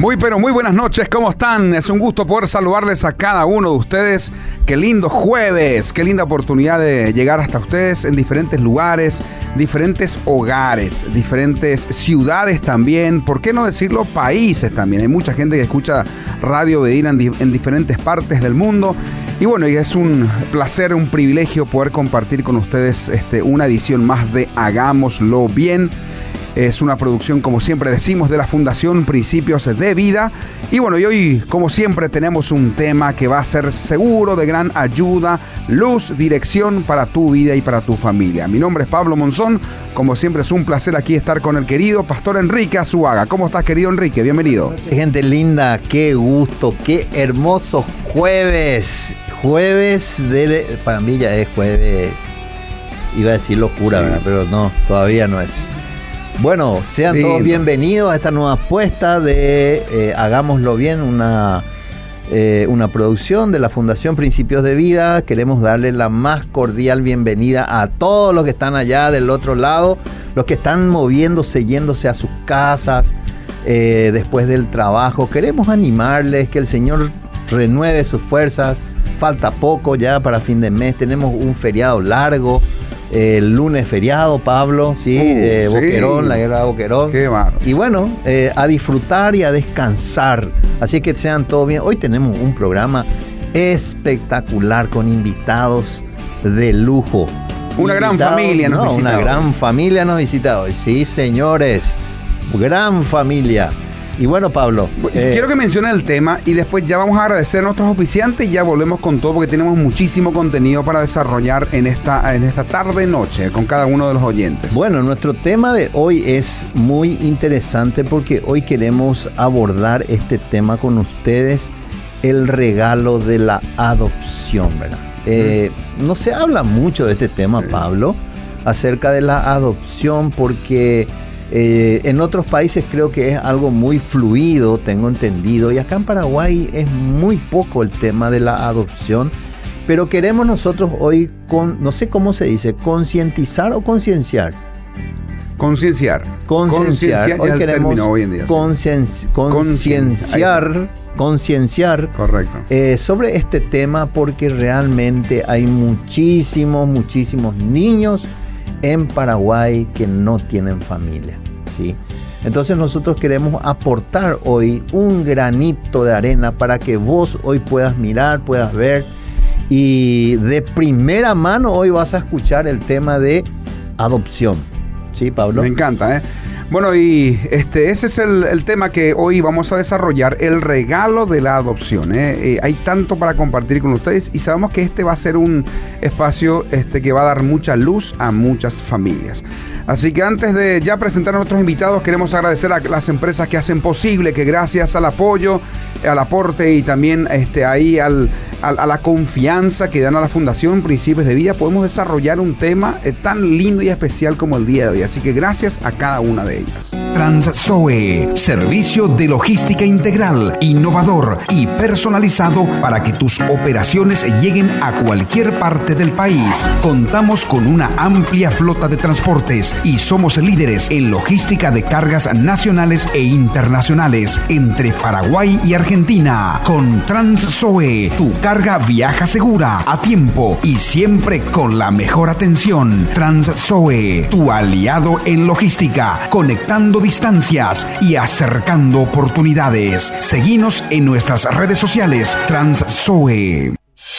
Pero muy buenas noches, ¿cómo están? Es un gusto poder saludarles a cada uno de ustedes. Qué lindo jueves, qué linda oportunidad de llegar hasta ustedes en diferentes lugares, diferentes hogares, diferentes ciudades también, ¿por qué no decirlo? Países también. Hay mucha gente que escucha Radio Bedira en diferentes partes del mundo. Y bueno, y es un placer, un privilegio poder compartir con ustedes una edición más de Hagámoslo Bien. Es una producción, como siempre decimos, de la Fundación Principios de Vida. Y bueno, y hoy, como siempre, tenemos un tema que va a ser seguro de gran ayuda, luz, dirección para tu vida y para tu familia. Mi nombre es Pablo Monzón. Como siempre, es un placer aquí estar con el querido Pastor Enrique Azuaga. ¿Cómo estás, querido Enrique? Bienvenido. Gente linda, qué gusto, qué hermoso jueves. Para mí ya es jueves. Iba a decir locura, sí, ¿verdad? Pero no, todavía no es. Bueno, sean todos bienvenidos a esta nueva apuesta de Hagámoslo Bien, una producción de la Fundación Principios de Vida. Queremos darle la más cordial bienvenida a todos los que están allá del otro lado, los que están moviéndose, yéndose a sus casas después del trabajo. Queremos animarles, que el Señor renueve sus fuerzas. Falta poco ya para fin de mes, tenemos un feriado largo. El lunes feriado, Pablo, sí, Boquerón, la guerra de Boquerón. Qué malo. Y bueno, a disfrutar y a descansar. Así que sean todos bien. Hoy tenemos un programa espectacular con invitados de lujo. Una gran familia nos visita hoy. Una gran familia nos visita hoy. Sí, señores. Gran familia. Y bueno, Pablo, quiero que mencione el tema y después ya vamos a agradecer a nuestros auspiciantes y ya volvemos con todo, porque tenemos muchísimo contenido para desarrollar en esta tarde-noche con cada uno de los oyentes. Bueno, nuestro tema de hoy es muy interesante porque hoy queremos abordar este tema con ustedes, el regalo de la adopción, ¿verdad? No se habla mucho de este tema, Pablo, acerca de la adopción, porque en otros países creo que es algo muy fluido, tengo entendido, y acá en Paraguay es muy poco el tema de la adopción, pero queremos nosotros hoy, no sé cómo se dice, concientizar o concienciar. Concienciar. Hoy queremos hoy en día, concienciar correcto, sobre este tema, porque realmente hay muchísimos niños en Paraguay que no tienen familia, ¿sí? Entonces nosotros queremos aportar hoy un granito de arena para que vos hoy puedas mirar, puedas ver, y de primera mano hoy vas a escuchar el tema de adopción. ¿Sí, Pablo? Me encanta, ¿eh? Bueno, y ese es el tema que hoy vamos a desarrollar, el regalo de la adopción. Hay tanto para compartir con ustedes y sabemos que este va a ser un espacio que va a dar mucha luz a muchas familias. Así que antes de ya presentar a nuestros invitados, queremos agradecer a las empresas que hacen posible que gracias al apoyo, al aporte y también ahí a la confianza que dan a la Fundación Principios de Vida, podemos desarrollar un tema tan lindo y especial como el día de hoy. Así que gracias a cada una de ellas. Transzoe, servicio de logística integral, innovador y personalizado para que tus operaciones lleguen a cualquier parte del país. Contamos con una amplia flota de transportes y somos líderes en logística de cargas nacionales e internacionales entre Paraguay y Argentina. Con Transzoe, tu carga viaja segura, a tiempo y siempre con la mejor atención. Transzoe, tu aliado en logística, conectando distancias y acercando oportunidades. Seguinos en nuestras redes sociales, Transzoe.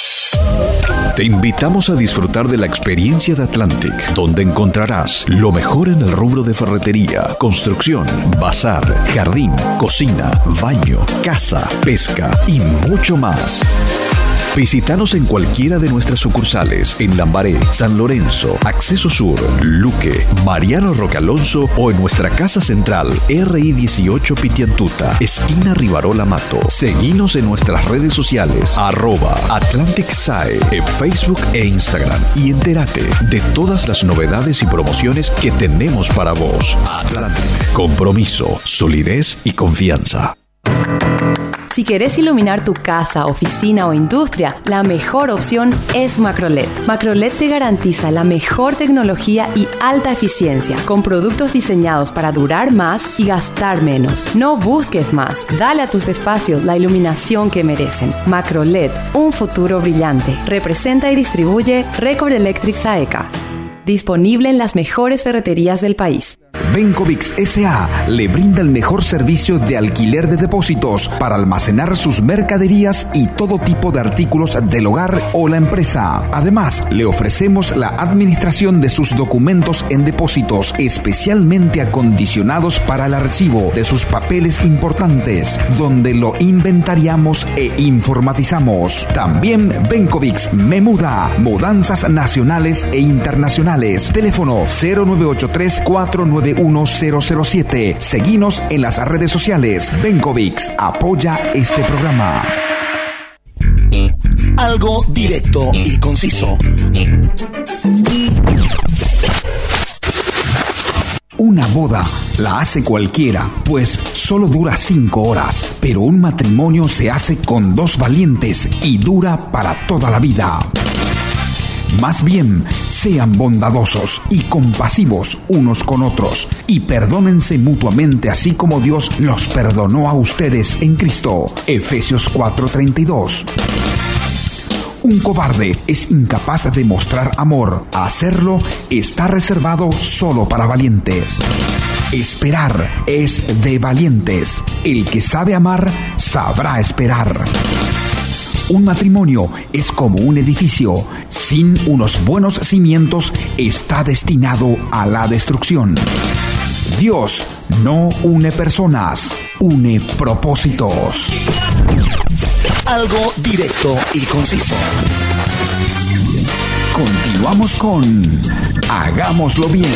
Te invitamos a disfrutar de la experiencia de Atlantic, donde encontrarás lo mejor en el rubro de ferretería, construcción, bazar, jardín, cocina, baño, casa, pesca y mucho más. Visítanos en cualquiera de nuestras sucursales en Lambaré, San Lorenzo, Acceso Sur, Luque, Mariano Roque Alonso o en nuestra casa central RI 18 Pitiantuta, esquina Rivarola Mato. Seguinos en nuestras redes sociales @AtlanticSAE en Facebook e Instagram y entérate de todas las novedades y promociones que tenemos para vos. Atlantic, compromiso, solidez y confianza. Si querés iluminar tu casa, oficina o industria, la mejor opción es Macroled. Macroled te garantiza la mejor tecnología y alta eficiencia, con productos diseñados para durar más y gastar menos. No busques más. Dale a tus espacios la iluminación que merecen. Macroled, un futuro brillante. Representa y distribuye Record Electric Saeca. Disponible en las mejores ferreterías del país. Bencovix S.A. le brinda el mejor servicio de alquiler de depósitos para almacenar sus mercaderías y todo tipo de artículos del hogar o la empresa. Además, le ofrecemos la administración de sus documentos en depósitos especialmente acondicionados para el archivo de sus papeles importantes, donde lo inventariamos e informatizamos. También Bencovix me muda, mudanzas nacionales e internacionales. Teléfono 0983-491-007. Seguinos en las redes sociales. Bencovix apoya este programa. Algo directo y conciso. Una boda la hace cualquiera, pues solo dura 5 horas, pero un matrimonio se hace con 2 valientes y dura para toda la vida. Más bien, sean bondadosos y compasivos unos con otros y perdónense mutuamente así como Dios los perdonó a ustedes en Cristo. Efesios 4:32. Un cobarde es incapaz de mostrar amor. Hacerlo está reservado solo para valientes. Esperar es de valientes. El que sabe amar, sabrá esperar. Un matrimonio es como un edificio. Sin unos buenos cimientos, está destinado a la destrucción. Dios no une personas, une propósitos. Algo directo y conciso. Continuamos con Hagámoslo Bien.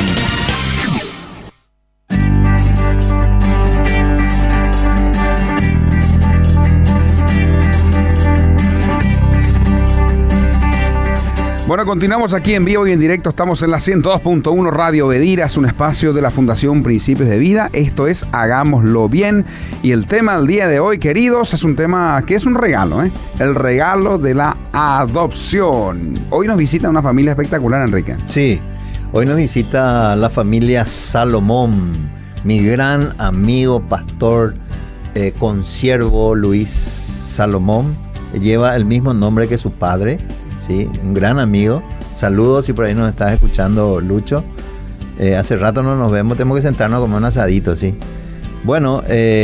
Bueno, continuamos aquí en vivo y en directo. Estamos en la 102.1 Radio Bedira. Es un espacio de la Fundación Principios de Vida. Esto es Hagámoslo Bien. Y el tema del día de hoy, queridos, es un tema que es un regalo, ¿eh? El regalo de la adopción. Hoy nos visita una familia espectacular, Enrique. Sí, hoy nos visita la familia Salomón. Mi gran amigo, pastor, consiervo Luis Salomón. Lleva el mismo nombre que su padre. Sí, un gran amigo. Saludos si por ahí nos estás escuchando, Lucho. Hace rato no nos vemos, tenemos que sentarnos a comer un asadito, sí. Bueno,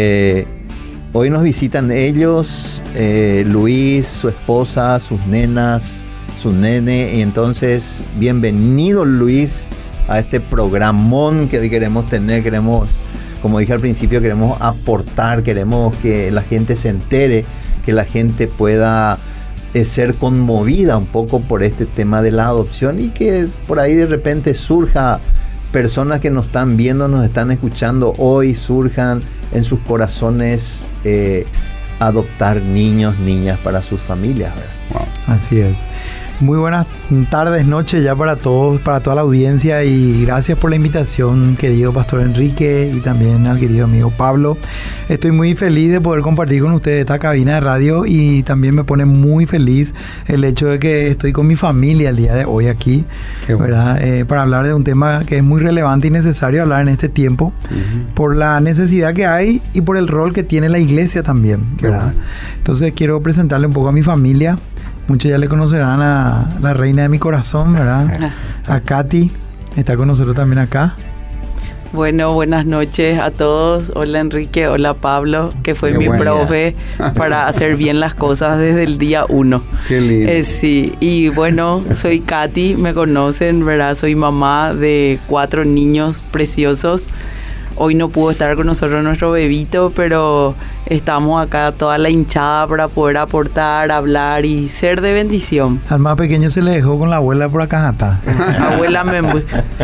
hoy nos visitan ellos, Luis, su esposa, sus nenas, su nene. Y entonces, bienvenido, Luis, a este programón que hoy queremos tener. Queremos, como dije al principio, queremos aportar, queremos que la gente se entere, que la gente pueda ser conmovida un poco por este tema de la adopción y que por ahí de repente surja personas que nos están viendo, nos están escuchando hoy, surjan en sus corazones adoptar niños, niñas para sus familias. Wow. Así es. Muy buenas tardes, noches ya para todos, para toda la audiencia, y gracias por la invitación, querido Pastor Enrique, y también al querido amigo Pablo. Estoy muy feliz de poder compartir con ustedes esta cabina de radio, y también me pone muy feliz el hecho de que estoy con mi familia el día de hoy aquí, ¿verdad? Para hablar de un tema que es muy relevante y necesario hablar en este tiempo, por la necesidad que hay y por el rol que tiene la iglesia también, ¿verdad? Entonces quiero presentarle un poco a mi familia. Muchos ya le conocerán a la reina de mi corazón, ¿verdad? A Katy, está con nosotros también acá. Bueno, buenas noches a todos. Hola Enrique, hola Pablo, que fue mi profe para hacer bien las cosas desde el día 1. Qué lindo. Sí, y bueno, soy Katy, me conocen, ¿verdad? Soy mamá de 4 niños preciosos. Hoy no pudo estar con nosotros nuestro bebito, pero estamos acá toda la hinchada para poder aportar, hablar y ser de bendición. Al más pequeño se le dejó con la abuela por acá. Abuela Membu.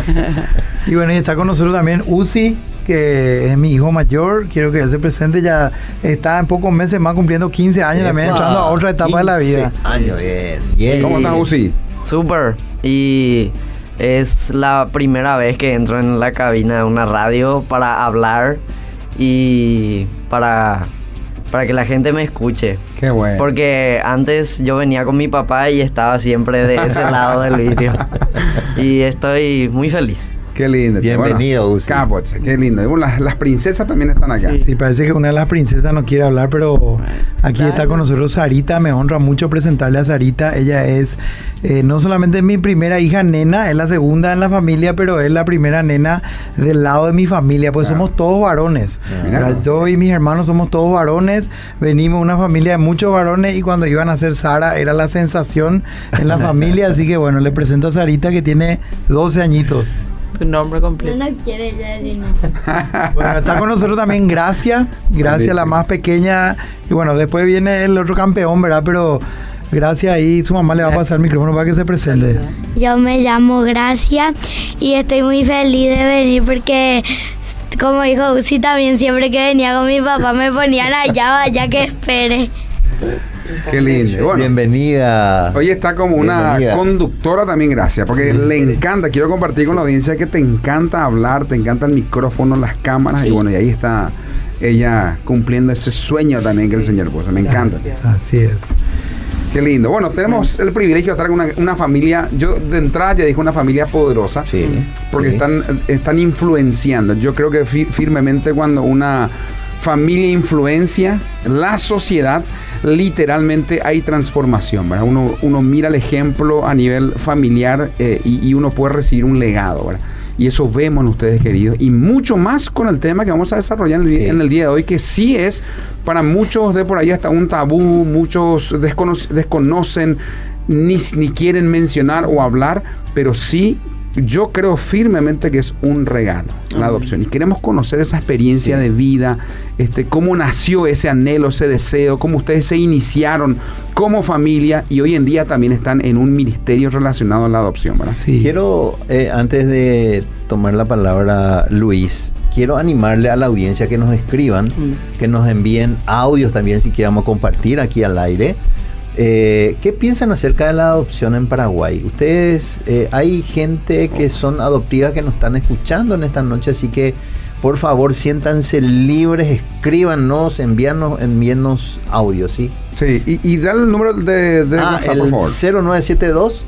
Y bueno, y está con nosotros también Uzi, que es mi hijo mayor. Quiero que él se presente. Ya está en pocos meses más cumpliendo 15 años, también entrando a otra etapa de la vida. Años, bien. ¿Cómo estás, Uzi? Súper. Y es la primera vez que entro en la cabina de una radio para hablar y para para que la gente me escuche. Qué bueno. Porque antes yo venía con mi papá y estaba siempre de ese lado del vidrio. Y estoy muy feliz. Qué lindo. Bienvenido, Uzi. Capoche, qué lindo. Y bueno, las princesas también están acá. Sí, parece que una de las princesas no quiere hablar, pero aquí está con nosotros Sarita. Me honra mucho presentarle a Sarita. Ella es no solamente mi primera hija nena, es la segunda en la familia, pero es la primera nena del lado de mi familia, pues somos todos varones. Yo y mis hermanos somos todos varones, venimos de una familia de muchos varones y cuando iban a ser Sara era la sensación en la familia, así que bueno, le presento a Sarita que tiene 12 añitos. Tu nombre completo. No quiere ya decir nada. Bueno, está con nosotros también Gracia, la más pequeña. Y bueno, después viene el otro campeón, ¿verdad? Pero Gracia ahí, su mamá le va a pasar el micrófono para que se presente. Yo me llamo Gracia y estoy muy feliz de venir porque, como dijo Uzi, también siempre que venía con mi papá me ponían allá, vaya que espere. Qué lindo. Bueno, bienvenida. Hoy está como una conductora también, Gracia, porque le encanta, quiero compartir con la audiencia que te encanta hablar, te encanta el micrófono, las cámaras, y bueno, y ahí está ella cumpliendo ese sueño también que el Señor puso. Me encanta. Así es. Qué lindo. Bueno, tenemos el privilegio de estar con una familia, yo de entrada ya dije una familia poderosa, porque están influenciando. Yo creo que firmemente cuando una familia influencia la sociedad, literalmente hay transformación, ¿verdad? Uno mira el ejemplo a nivel familiar y uno puede recibir un legado, ¿verdad? Y eso vemos en ustedes, queridos, y mucho más con el tema que vamos a desarrollar en el día de hoy, que sí es para muchos de por ahí hasta un tabú, muchos desconocen, ni quieren mencionar o hablar, pero sí, yo creo firmemente que es un regalo la adopción, y queremos conocer esa experiencia de vida, cómo nació ese anhelo, ese deseo, cómo ustedes se iniciaron como familia y hoy en día también están en un ministerio relacionado a la adopción, ¿verdad? Sí. Quiero, antes de tomar la palabra Luis, quiero animarle a la audiencia que nos escriban, que nos envíen audios también si queramos compartir aquí al aire. ¿Qué piensan acerca de la adopción en Paraguay? Ustedes, hay gente que son adoptivas que nos están escuchando en esta noche, así que por favor siéntanse libres, escríbanos, envíennos audios, ¿sí? Sí, y da el número de WhatsApp, por favor. 0972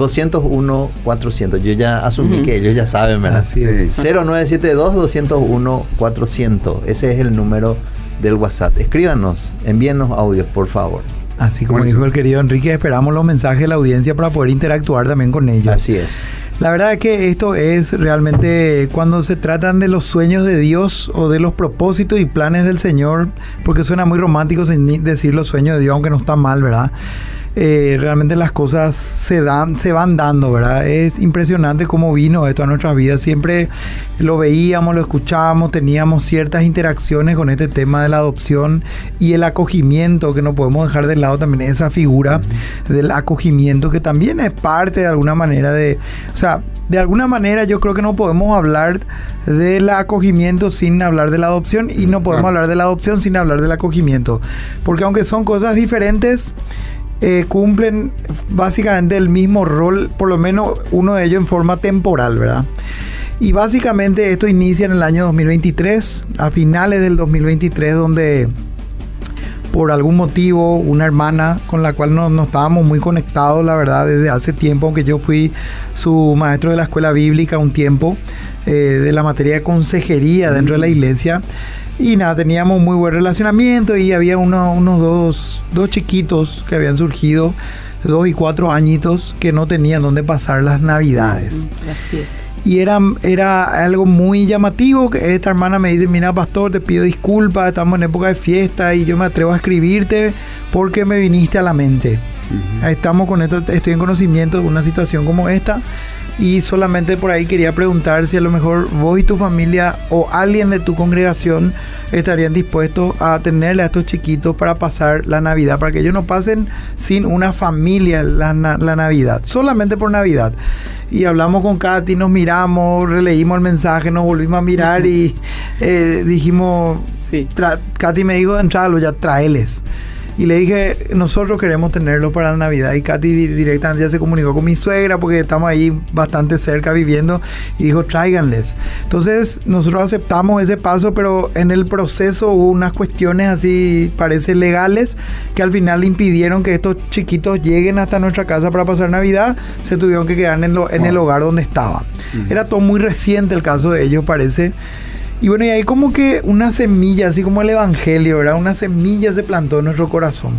201 400. Yo ya asumí que ellos ya saben, ¿verdad? Así es. 0972 201 400. Ese es el número del WhatsApp. Escríbanos, envíennos audios, por favor. Así como dijo el querido Enrique, esperamos los mensajes de la audiencia para poder interactuar también con ellos. Así es. La verdad es que esto es realmente cuando se tratan de los sueños de Dios o de los propósitos y planes del Señor, porque suena muy romántico decir los sueños de Dios, aunque no está mal, ¿verdad? Realmente las cosas se van dando, ¿verdad? Es impresionante cómo vino esto a nuestras vidas. Siempre lo veíamos, lo escuchábamos, teníamos ciertas interacciones con este tema de la adopción y el acogimiento, que no podemos dejar de lado también esa figura del acogimiento, que también es parte de alguna manera de alguna manera yo creo que no podemos hablar del acogimiento sin hablar de la adopción, y no podemos hablar de la adopción sin hablar del acogimiento, porque aunque son cosas diferentes, cumplen básicamente el mismo rol, por lo menos uno de ellos en forma temporal, ¿verdad? Y básicamente esto inicia en el año 2023, a finales del 2023, donde por algún motivo una hermana con la cual no estábamos muy conectados, la verdad, desde hace tiempo, aunque yo fui su maestro de la escuela bíblica un tiempo, de la materia de consejería dentro de la iglesia. Y nada, teníamos muy buen relacionamiento y había unos dos chiquitos que habían surgido, 2 y 4 añitos, que no tenían dónde pasar las navidades. Y era algo muy llamativo, que esta hermana me dice: mira, pastor, te pido disculpas, estamos en época de fiesta y yo me atrevo a escribirte porque me viniste a la mente. Estamos con esto, estoy en conocimiento de una situación como esta. Y solamente por ahí quería preguntar si a lo mejor vos y tu familia o alguien de tu congregación estarían dispuestos a tenerle a estos chiquitos para pasar la Navidad, para que ellos no pasen sin una familia la Navidad, solamente por Navidad. Y hablamos con Katy, nos miramos, releímos el mensaje, nos volvimos a mirar y dijimos, Katy me dijo de entrada, ya tráeles. Y le dije, nosotros queremos tenerlo para la Navidad. Y Katy directamente ya se comunicó con mi suegra porque estamos ahí bastante cerca viviendo. Y dijo, tráiganles. Entonces nosotros aceptamos ese paso, pero en el proceso hubo unas cuestiones así, parece legales, que al final impidieron que estos chiquitos lleguen hasta nuestra casa para pasar Navidad. Se tuvieron que quedar en el hogar donde estaban. Era todo muy reciente el caso de ellos, parece. Y bueno, y ahí como que una semilla, así como el Evangelio, ¿verdad? Una semilla se plantó en nuestro corazón.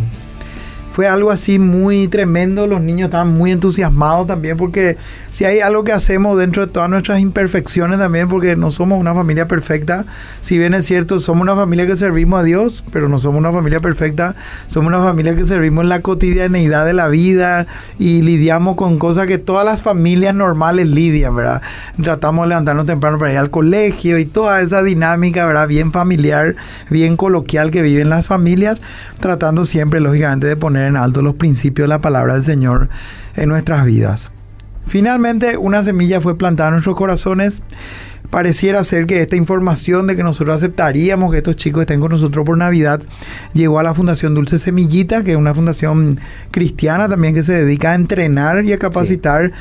Fue algo así muy tremendo. Los niños estaban muy entusiasmados también, porque si hay algo que hacemos dentro de todas nuestras imperfecciones también, porque no somos una familia perfecta. Si bien es cierto, somos una familia que servimos a Dios, pero no somos una familia perfecta. Somos una familia que servimos en la cotidianeidad de la vida y lidiamos con cosas que todas las familias normales lidian, ¿verdad? Tratamos de levantarnos temprano para ir al colegio y toda esa dinámica, ¿verdad? Bien familiar, bien coloquial que viven las familias, tratando siempre, lógicamente, de poner en alto los principios de la palabra del Señor en nuestras vidas. Finalmente, una semilla fue plantada en nuestros corazones. Pareciera ser que esta información de que nosotros aceptaríamos que estos chicos estén con nosotros por Navidad llegó a la Fundación Dulce Semillita, que es una fundación cristiana también que se dedica a entrenar y a capacitar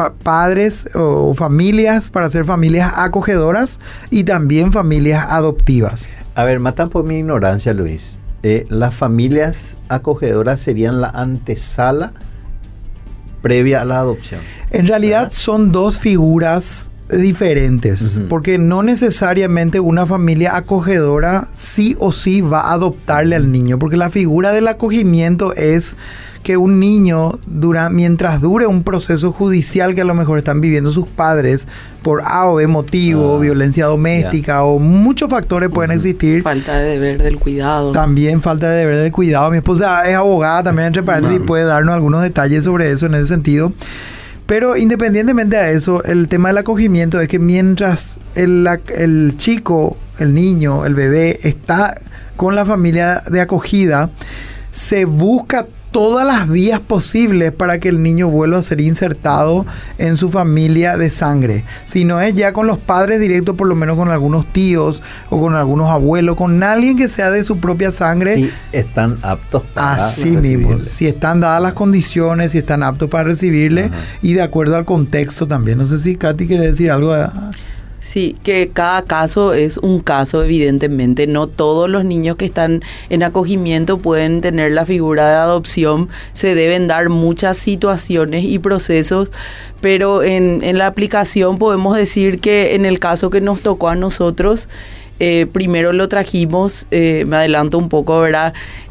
padres o familias para ser familias acogedoras y también familias adoptivas. A ver, matan por mi ignorancia, Luis. Las familias acogedoras serían la antesala previa a la adopción. En realidad son dos figuras diferentes, porque no necesariamente una familia acogedora sí o sí va a adoptarle al niño, porque la figura del acogimiento es que un niño, mientras dure un proceso judicial que a lo mejor están viviendo sus padres por A o B motivo, violencia doméstica o muchos factores pueden existir. Falta de deber del cuidado. También falta de deber del cuidado. Mi esposa es abogada también, entre paréntesis, y puede darnos algunos detalles sobre eso en ese sentido. Pero independientemente de eso, el tema del acogimiento es que mientras el chico, el niño, el bebé está con la familia de acogida, se busca todas las vías posibles para que el niño vuelva a ser insertado en su familia de sangre. Si no es ya con los padres directos, por lo menos con algunos tíos o con algunos abuelos, con alguien que sea de su propia sangre. Si están aptos para así mismo, si están dadas las condiciones, si están aptos para recibirle y de acuerdo al contexto también. No sé si Katy quiere decir algo. Sí, que cada caso es un caso, evidentemente. No todos los niños que están en acogimiento pueden tener la figura de adopción. Se deben dar muchas situaciones y procesos, pero en la aplicación podemos decir que en el caso que nos tocó a nosotros, primero lo trajimos, me adelanto un poco, ¿verdad?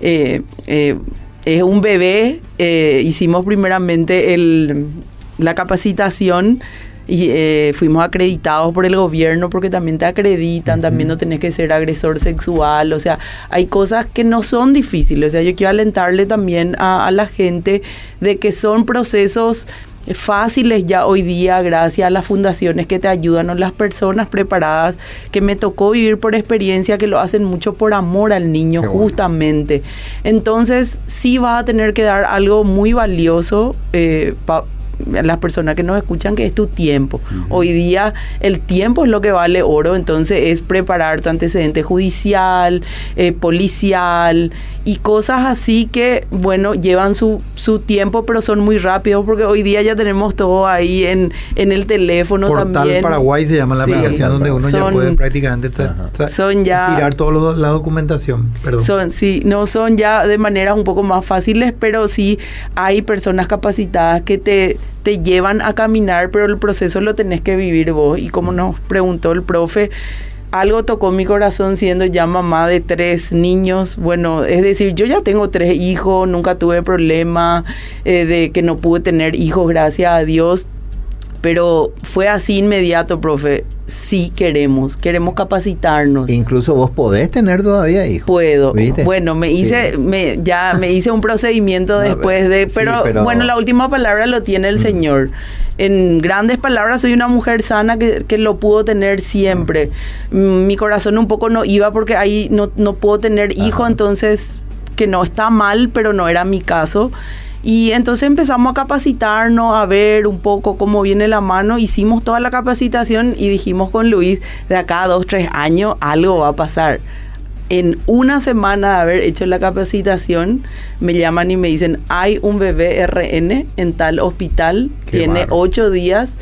Es un bebé, hicimos primeramente la capacitación. Y fuimos acreditados por el gobierno porque también te acreditan, también no tenés que ser agresor sexual, o sea, hay cosas que no son difíciles. O sea, yo quiero alentarle también a la gente de que son procesos fáciles ya hoy día gracias a las fundaciones que te ayudan o las personas preparadas que me tocó vivir por experiencia que lo hacen mucho por amor al niño. Qué justamente. Bueno. Entonces sí vas a tener que dar algo muy valioso las personas que nos escuchan, que es tu tiempo. Hoy día el tiempo es lo que vale oro, entonces es preparar tu antecedente judicial, policial y cosas así que, bueno, llevan su tiempo, pero son muy rápidos porque hoy día ya tenemos todo ahí en el teléfono. Portal también. Paraguay se llama la aplicación donde uno ya puede prácticamente tirar toda la documentación. Perdón. Son ya de maneras un poco más fáciles, pero sí hay personas capacitadas que te llevan a caminar, pero el proceso lo tenés que vivir vos. Y como nos preguntó el profe, algo tocó mi corazón siendo ya mamá de 3 niños. Bueno, es decir, yo ya tengo 3 hijos, nunca tuve problema de que no pude tener hijos, gracias a Dios. Pero fue así inmediato, profe. Sí queremos capacitarnos. Incluso vos podés tener todavía hijos. Puedo. ¿Viste? Bueno, me hice un procedimiento después de... Pero bueno, la última palabra lo tiene el Señor. En grandes palabras, soy una mujer sana que lo pudo tener siempre. Mi corazón un poco no iba porque ahí no puedo tener hijos, entonces que no está mal, pero no era mi caso. Y entonces empezamos a capacitarnos, a ver un poco cómo viene la mano. Hicimos toda la capacitación y dijimos con Luis, de acá a 2-3 años algo va a pasar. En una semana de haber hecho la capacitación, me llaman y me dicen, hay un bebé RN en tal hospital, tiene 8 días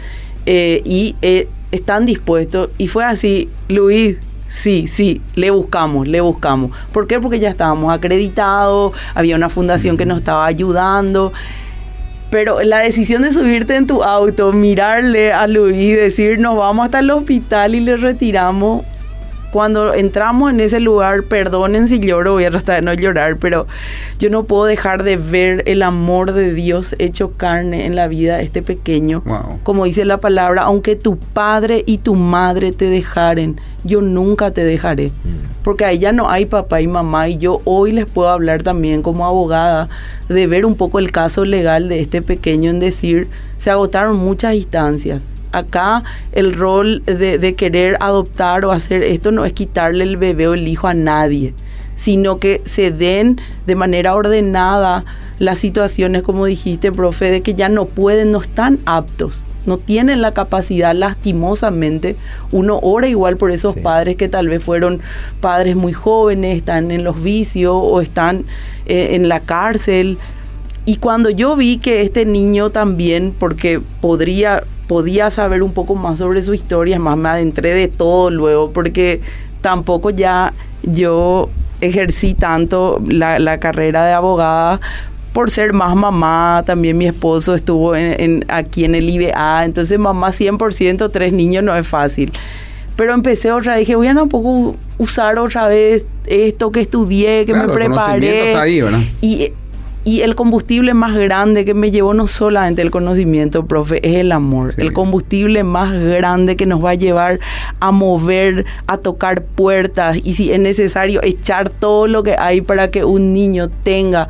y están dispuestos. Y fue así, Luis, sí, le buscamos. ¿Por qué? Porque ya estábamos acreditados, había una fundación que nos estaba ayudando. Pero la decisión de subirte en tu auto, mirarle a Luis, decir, nos vamos hasta el hospital y le retiramos. Cuando entramos en ese lugar, perdonen si lloro, voy a tratar de no llorar, pero yo no puedo dejar de ver el amor de Dios hecho carne en la vida de este pequeño. Wow. Como dice la palabra, aunque tu padre y tu madre te dejaren, yo nunca te dejaré. Porque ahí ya no hay papá y mamá, y yo hoy les puedo hablar también como abogada de ver un poco el caso legal de este pequeño, en decir, se agotaron muchas instancias. Acá el rol de querer adoptar o hacer esto no es quitarle el bebé o el hijo a nadie, sino que se den de manera ordenada las situaciones, como dijiste, profe, de que ya no pueden, no están aptos, no tienen la capacidad, lastimosamente. Uno ora igual por esos padres que tal vez fueron padres muy jóvenes, están en los vicios o están en la cárcel. Y cuando yo vi que este niño también, porque podía saber un poco más sobre su historia, más me adentré de todo luego, porque tampoco ya yo ejercí tanto la carrera de abogada por ser más mamá. También mi esposo estuvo aquí en el IBA, entonces mamá 100%, 3 niños no es fácil. Pero empecé otra vez, dije, voy a un poco usar otra vez esto que estudié, que me preparé. Está ahí, ¿verdad? Y el combustible más grande que me llevó, no solamente el conocimiento, profe, es el amor. Sí. El combustible más grande que nos va a llevar a mover, a tocar puertas, y si es necesario, echar todo lo que hay para que un niño tenga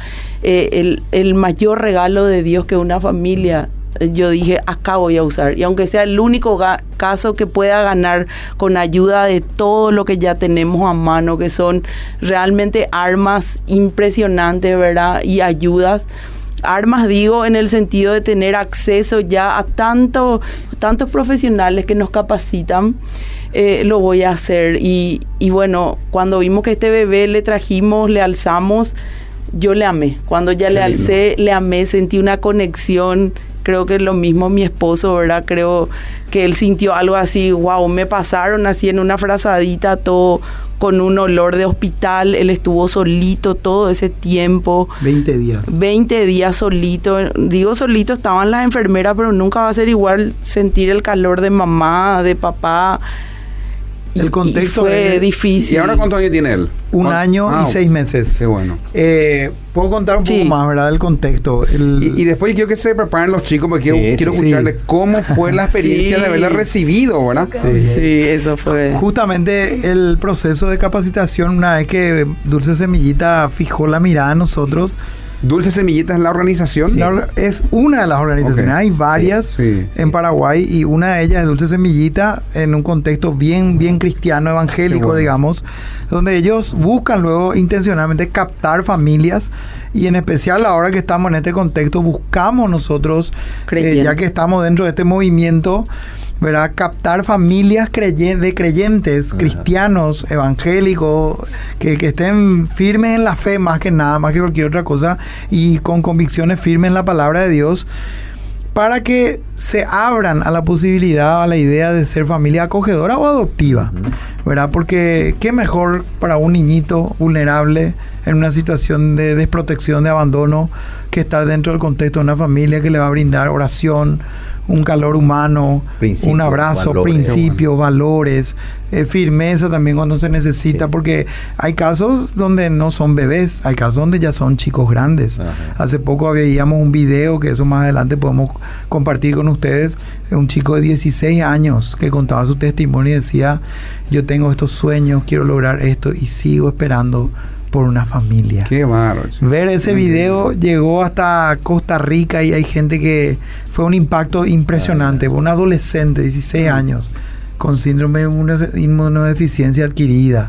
el mayor regalo de Dios, que una familia. Yo dije, acá voy a usar, y aunque sea el único caso que pueda ganar con ayuda de todo lo que ya tenemos a mano, que son realmente armas impresionantes, ¿verdad? Y ayudas, armas digo en el sentido de tener acceso ya a tantos profesionales que nos capacitan. Lo voy a hacer, y bueno, cuando vimos que este bebé le trajimos, le alzamos, yo le amé. Cuando ya le alcé, le amé, sentí una conexión. Creo que lo mismo mi esposo, ¿verdad? Creo que él sintió algo así, wow, me pasaron así en una frazadita, todo con un olor de hospital. Él estuvo solito todo ese tiempo. 20 días. 20 días solito. Digo solito, estaban las enfermeras, pero nunca va a ser igual sentir el calor de mamá, de papá. El contexto fue difícil. ¿Y ahora cuántos años tiene él? 1 año y 6 meses. Qué bueno. Puedo contar un poco más, ¿verdad? Del contexto. Y después quiero que se preparen los chicos, porque quiero escucharles cómo fue la experiencia de haberla recibido, ¿verdad? Sí, eso fue. Justamente el proceso de capacitación, una vez que Dulce Semillita fijó la mirada en nosotros. ¿Dulce Semillita es la organización? Sí. Es una de las organizaciones. Okay. Hay varias en Paraguay, y una de ellas es Dulce Semillita, en un contexto bien cristiano, evangélico, digamos, donde ellos buscan luego intencionalmente captar familias, y en especial ahora que estamos en este contexto, buscamos nosotros, ya que estamos dentro de este movimiento, ¿verdad?, captar familias de creyentes, cristianos, evangélicos, que estén firmes en la fe, más que nada, más que cualquier otra cosa, y con convicciones firmes en la palabra de Dios, para que se abran a la posibilidad, a la idea de ser familia acogedora o adoptiva, ¿verdad? Porque qué mejor para un niñito vulnerable en una situación de desprotección, de abandono, que estar dentro del contexto de una familia que le va a brindar oración, un calor humano, un abrazo, principios, valores, firmeza también cuando se necesita, porque hay casos donde no son bebés, hay casos donde ya son chicos grandes. Hace poco veíamos un video, que eso más adelante podemos compartir con ustedes, un chico de 16 años que contaba su testimonio y decía, yo tengo estos sueños, quiero lograr esto y sigo esperando por una familia. Qué bárbaro. Ver ese video llegó hasta Costa Rica, y hay gente que fue un impacto impresionante. Un adolescente de 16 años con síndrome de inmunodeficiencia adquirida,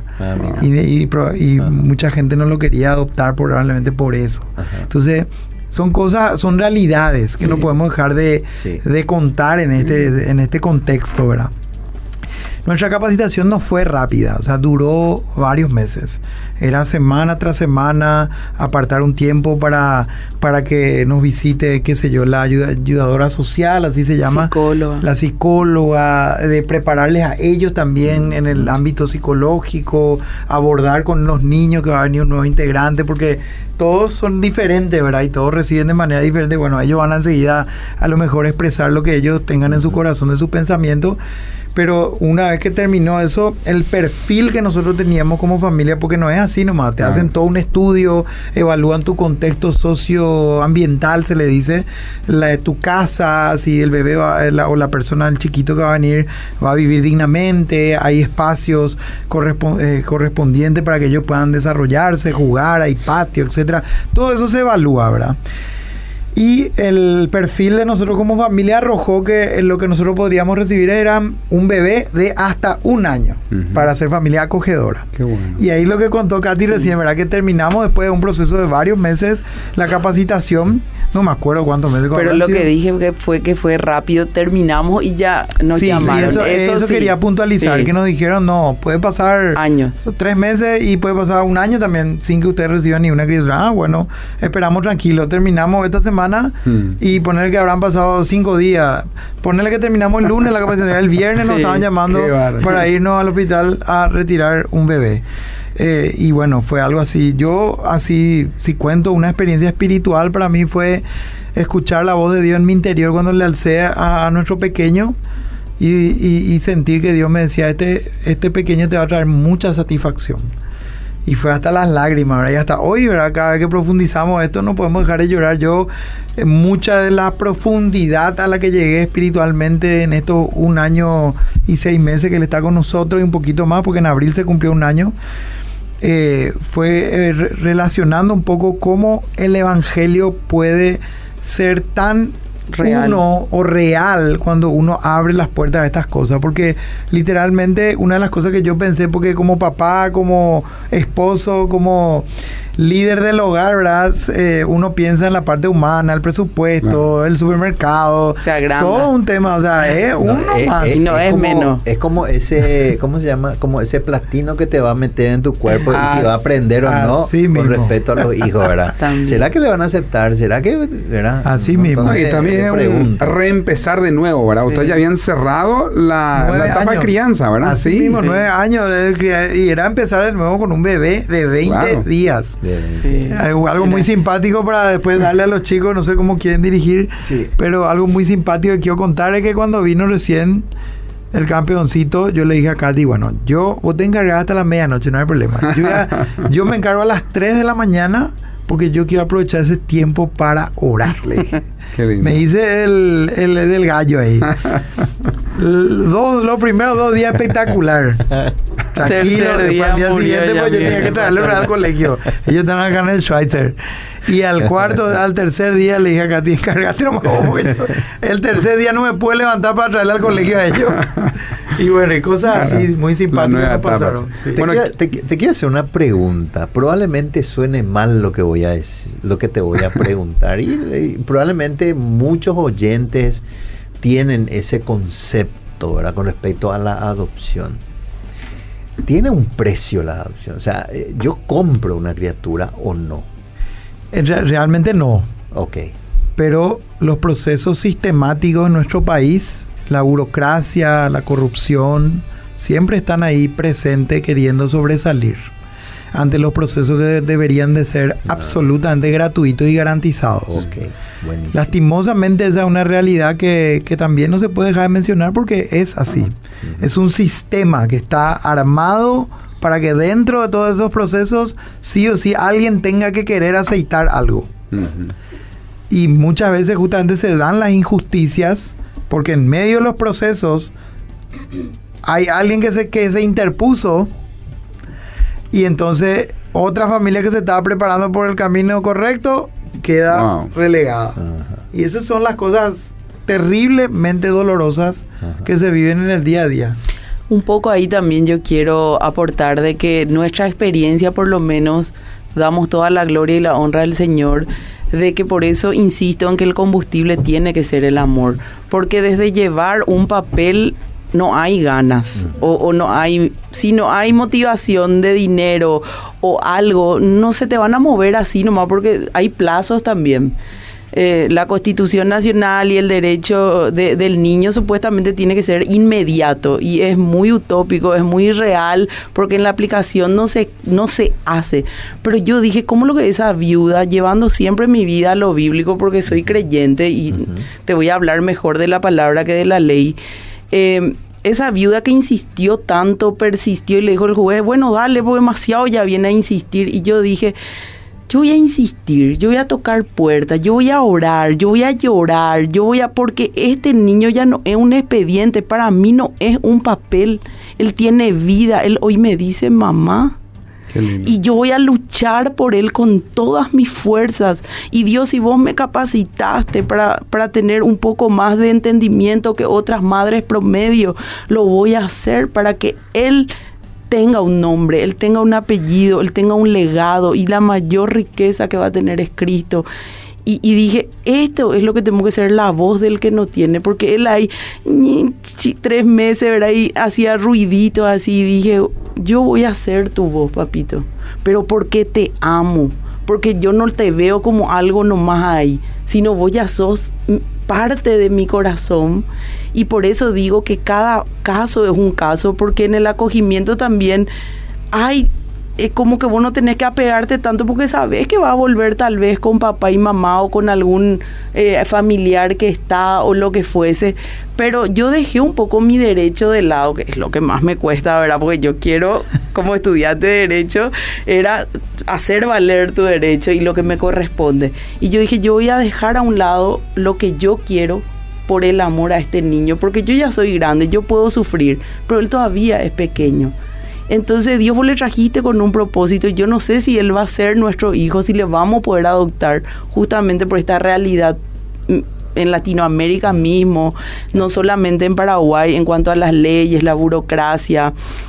y mucha gente no lo quería adoptar probablemente por eso. Entonces son cosas, son realidades que no podemos dejar de contar en este contexto, ¿verdad? Nuestra capacitación no fue rápida, o sea, duró varios meses. Era semana tras semana, apartar un tiempo para que nos visite, qué sé yo, la ayudadora social, así se llama. Psicóloga. La psicóloga, de prepararles a ellos también en el ámbito psicológico, abordar con los niños que va a venir un nuevo integrante, porque todos son diferentes, ¿verdad? Y todos reciben de manera diferente. Bueno, ellos van a enseguida a lo mejor expresar lo que ellos tengan en su corazón, de su pensamiento. Pero una vez que terminó eso, el perfil que nosotros teníamos como familia, porque no es así nomás, te hacen todo un estudio, evalúan tu contexto socioambiental, se le dice, la de tu casa, si el bebé o la persona, el chiquito que va a venir, va a vivir dignamente, hay espacios correspondientes para que ellos puedan desarrollarse, jugar, hay patio, etcétera. Todo eso se evalúa, ¿verdad? Y el perfil de nosotros como familia arrojó que lo que nosotros podríamos recibir era un bebé de hasta 1 año para ser familia acogedora. Qué bueno. Y ahí lo que contó Katy recién, ¿verdad? Que terminamos después de un proceso de varios meses la capacitación. No me acuerdo cuántos meses. Pero lo que dije que fue rápido, terminamos y ya nos llamaron. Sí, eso sí. Quería puntualizar, que nos dijeron, no, puede pasar años, 3 meses y puede pasar 1 año también sin que ustedes reciban ni una criatura. Bueno, esperamos tranquilo, terminamos esta semana y ponerle que habrán pasado 5 días, ponerle que terminamos el lunes la capacitación, el viernes nos estaban llamando para irnos al hospital a retirar un bebé. Y bueno, fue algo así. Yo así, si cuento una experiencia espiritual, para mí fue escuchar la voz de Dios en mi interior cuando le alcé a nuestro pequeño y sentir que Dios me decía, este pequeño te va a traer mucha satisfacción. Y fue hasta las lágrimas, ¿verdad? Y hasta hoy, ¿verdad? Cada vez que profundizamos esto no podemos dejar de llorar. Yo, mucha de la profundidad a la que llegué espiritualmente en estos 1 año y 6 meses que Él está con nosotros y un poquito más, porque en abril se cumplió 1 año, fue relacionando un poco cómo el Evangelio puede ser tan real cuando uno abre las puertas a estas cosas, porque literalmente una de las cosas que yo pensé, porque como papá, como esposo, como líder del hogar, ¿verdad? Uno piensa en la parte humana, el presupuesto, el supermercado, todo un tema, o sea, uno más. Y no es como, menos. Es como ese, ¿cómo se llama? Como ese plastino que te va a meter en tu cuerpo y si va a aprender o no, con respecto a los hijos, ¿verdad? ¿Será que le van a aceptar? ¿Será que, verdad? Así mismo. Y también es un reempezar de nuevo, ¿verdad? Ustedes ya habían cerrado la etapa de crianza, ¿verdad? Así mismo, 9 años, y era empezar de nuevo con un bebé de 20 días. Sí. Algo muy simpático para después darle a los chicos, no sé cómo quieren dirigir, pero algo muy simpático que quiero contar es que cuando vino recién el campeoncito, yo le dije a Katy, bueno, vos te encargás hasta la medianoche, no hay problema. Yo me encargo a las 3 de la mañana porque yo quiero aprovechar ese tiempo para orar, le dije. Qué lindo. Me hice el del gallo ahí. Los primeros 2 días espectacular. Tranquilo, al día siguiente pues yo tenía que traerle al colegio. Ellos están acá en el Schweitzer. Y al tercer día le dije a Katy, encargate nomás. El tercer día no me pude levantar para traerle al colegio a ellos. Y bueno, y cosas así muy simpáticas que pasaron. Sí. Te quiero hacer una pregunta. Probablemente suene mal lo que voy a decir, lo que te voy a preguntar. Y probablemente muchos oyentes tienen ese concepto, ¿verdad? Con respecto a la adopción. ¿Tiene un precio la adopción? O sea, ¿yo compro una criatura o no? Realmente no. Ok. Pero los procesos sistemáticos en nuestro país, la burocracia, la corrupción, siempre están ahí presentes queriendo sobresalir ante los procesos que deberían de ser absolutamente gratuitos y garantizados. Ok, buenísimo. Lastimosamente esa es una realidad que también no se puede dejar de mencionar porque es así. Es un sistema que está armado para que dentro de todos esos procesos sí o sí alguien tenga que querer aceitar algo. Y muchas veces justamente se dan las injusticias porque en medio de los procesos hay alguien que se interpuso y entonces otra familia que se estaba preparando por el camino correcto queda relegada. Y esas son las cosas terriblemente dolorosas que se viven en el día a día. Un poco ahí también yo quiero aportar de que nuestra experiencia, por lo menos, damos toda la gloria y la honra al Señor, de que por eso insisto en que el combustible tiene que ser el amor, porque desde llevar un papel no hay ganas o no hay, si no hay motivación de dinero o algo, no se te van a mover así nomás, porque hay plazos también. La Constitución Nacional y el derecho del niño supuestamente tiene que ser inmediato, y es muy utópico, es muy irreal, porque en la aplicación no se hace. Pero yo dije, ¿cómo lo que esa viuda, llevando siempre mi vida a lo bíblico, porque soy creyente y te voy a hablar mejor de la palabra que de la ley? Esa viuda que insistió tanto, persistió, y le dijo el juez, bueno, dale, porque demasiado ya viene a insistir. Y yo dije, yo voy a insistir, yo voy a tocar puertas, yo voy a orar, yo voy a llorar, porque este niño ya no es un expediente, para mí no es un papel, él tiene vida, él hoy me dice mamá. Y yo voy a luchar por él con todas mis fuerzas. Y Dios, si vos me capacitaste para tener un poco más de entendimiento que otras madres promedio, lo voy a hacer para que él tenga un nombre, él tenga un apellido, él tenga un legado, y la mayor riqueza que va a tener es Cristo. Y dije, esto es lo que tengo que ser, la voz del que no tiene, porque él ahí 3 meses, ¿verdad? Y hacía ruidito así, y dije, yo voy a ser tu voz, papito, pero porque te amo, porque yo no te veo como algo nomás ahí, sino vos ya sos parte de mi corazón. Y por eso digo que cada caso es un caso, porque en el acogimiento también hay, es como que vos no tenés que apegarte tanto, porque sabés que va a volver tal vez con papá y mamá o con algún familiar que está o lo que fuese. Pero yo dejé un poco mi derecho de lado, que es lo que más me cuesta, ¿verdad? Porque yo quiero, como estudiante de derecho, era hacer valer tu derecho y lo que me corresponde. Y yo dije, yo voy a dejar a un lado lo que yo quiero por el amor a este niño, porque yo ya soy grande, yo puedo sufrir, pero él todavía es pequeño. Entonces Dios, vos le trajiste con un propósito. Yo no sé si él va a ser nuestro hijo, si le vamos a poder adoptar, justamente por esta realidad en Latinoamérica mismo, no solamente en Paraguay, en cuanto a las leyes, la burocracia,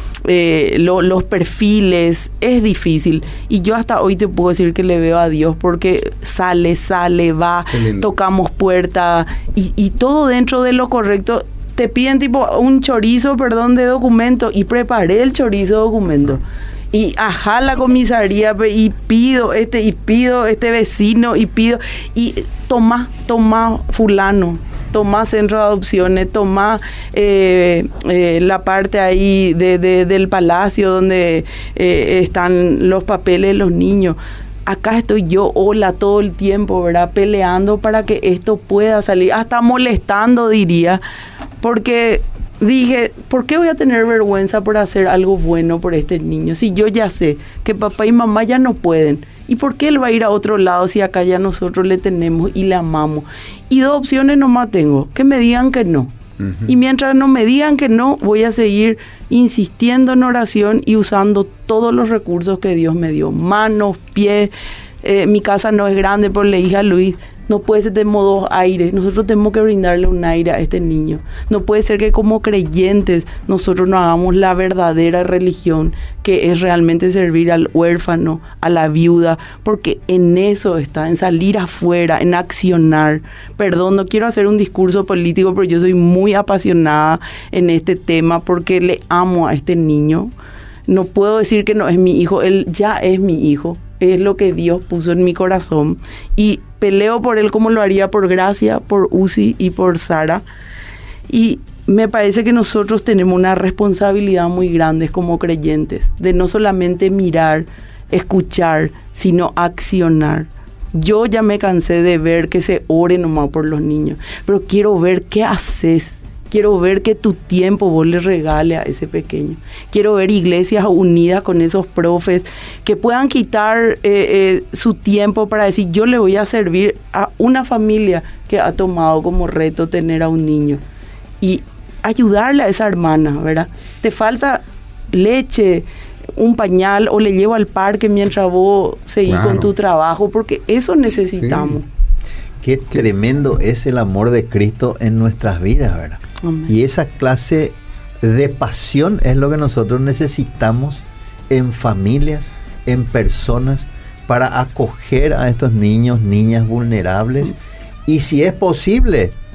los perfiles, es difícil. Y yo hasta hoy te puedo decir que le veo a Dios, porque sale, va, tocamos puertas y todo dentro de lo correcto. Te piden tipo un chorizo, de documento, y preparé el chorizo de documento. Y ajá, la comisaría, y pido este vecino, y toma fulano, toma centro de adopciones, toma la parte ahí del palacio donde están los papeles de los niños. Acá estoy yo, todo el tiempo, ¿verdad? Peleando para que esto pueda salir, hasta molestando, diría, porque dije, ¿por qué voy a tener vergüenza por hacer algo bueno por este niño? Si yo ya sé que papá y mamá ya no pueden, ¿y por qué él va a ir a otro lado si acá ya nosotros le tenemos y le amamos? Y 2 opciones nomás tengo, que me digan que no. Y mientras no me digan que no, voy a seguir insistiendo en oración y usando todos los recursos que Dios me dio, manos, pies. Mi casa no es grande, pero le dije a Luis, no puede ser de modo aire, nosotros tenemos que brindarle un aire a este niño. No puede ser que como creyentes nosotros no hagamos la verdadera religión, que es realmente servir al huérfano, a la viuda, porque en eso está, en salir afuera, en accionar. Perdón, no quiero hacer un discurso político, pero yo soy muy apasionada en este tema porque le amo a este niño. No puedo decir que no es mi hijo, él ya es mi hijo. Es lo que Dios puso en mi corazón, y peleo por él como lo haría por Gracia, por Uzi y por Sara. Y me parece que nosotros tenemos una responsabilidad muy grande como creyentes, de no solamente mirar, escuchar, sino accionar. Yo ya me cansé de ver que se ore nomás por los niños, pero quiero ver qué haces. Quiero ver que tu tiempo vos le regales a ese pequeño. Quiero ver iglesias unidas con esos profes que puedan quitar su tiempo para decir, yo le voy a servir a una familia que ha tomado como reto tener a un niño. Y ayudarle a esa hermana, ¿verdad? Te falta leche, un pañal, o le llevo al parque mientras vos seguís con tu trabajo, porque eso necesitamos. Sí. Qué tremendo es el amor de Cristo en nuestras vidas, ¿verdad? Amén. Y esa clase de pasión es lo que nosotros necesitamos en familias, en personas, para acoger a estos niños, niñas vulnerables. Y si es posible,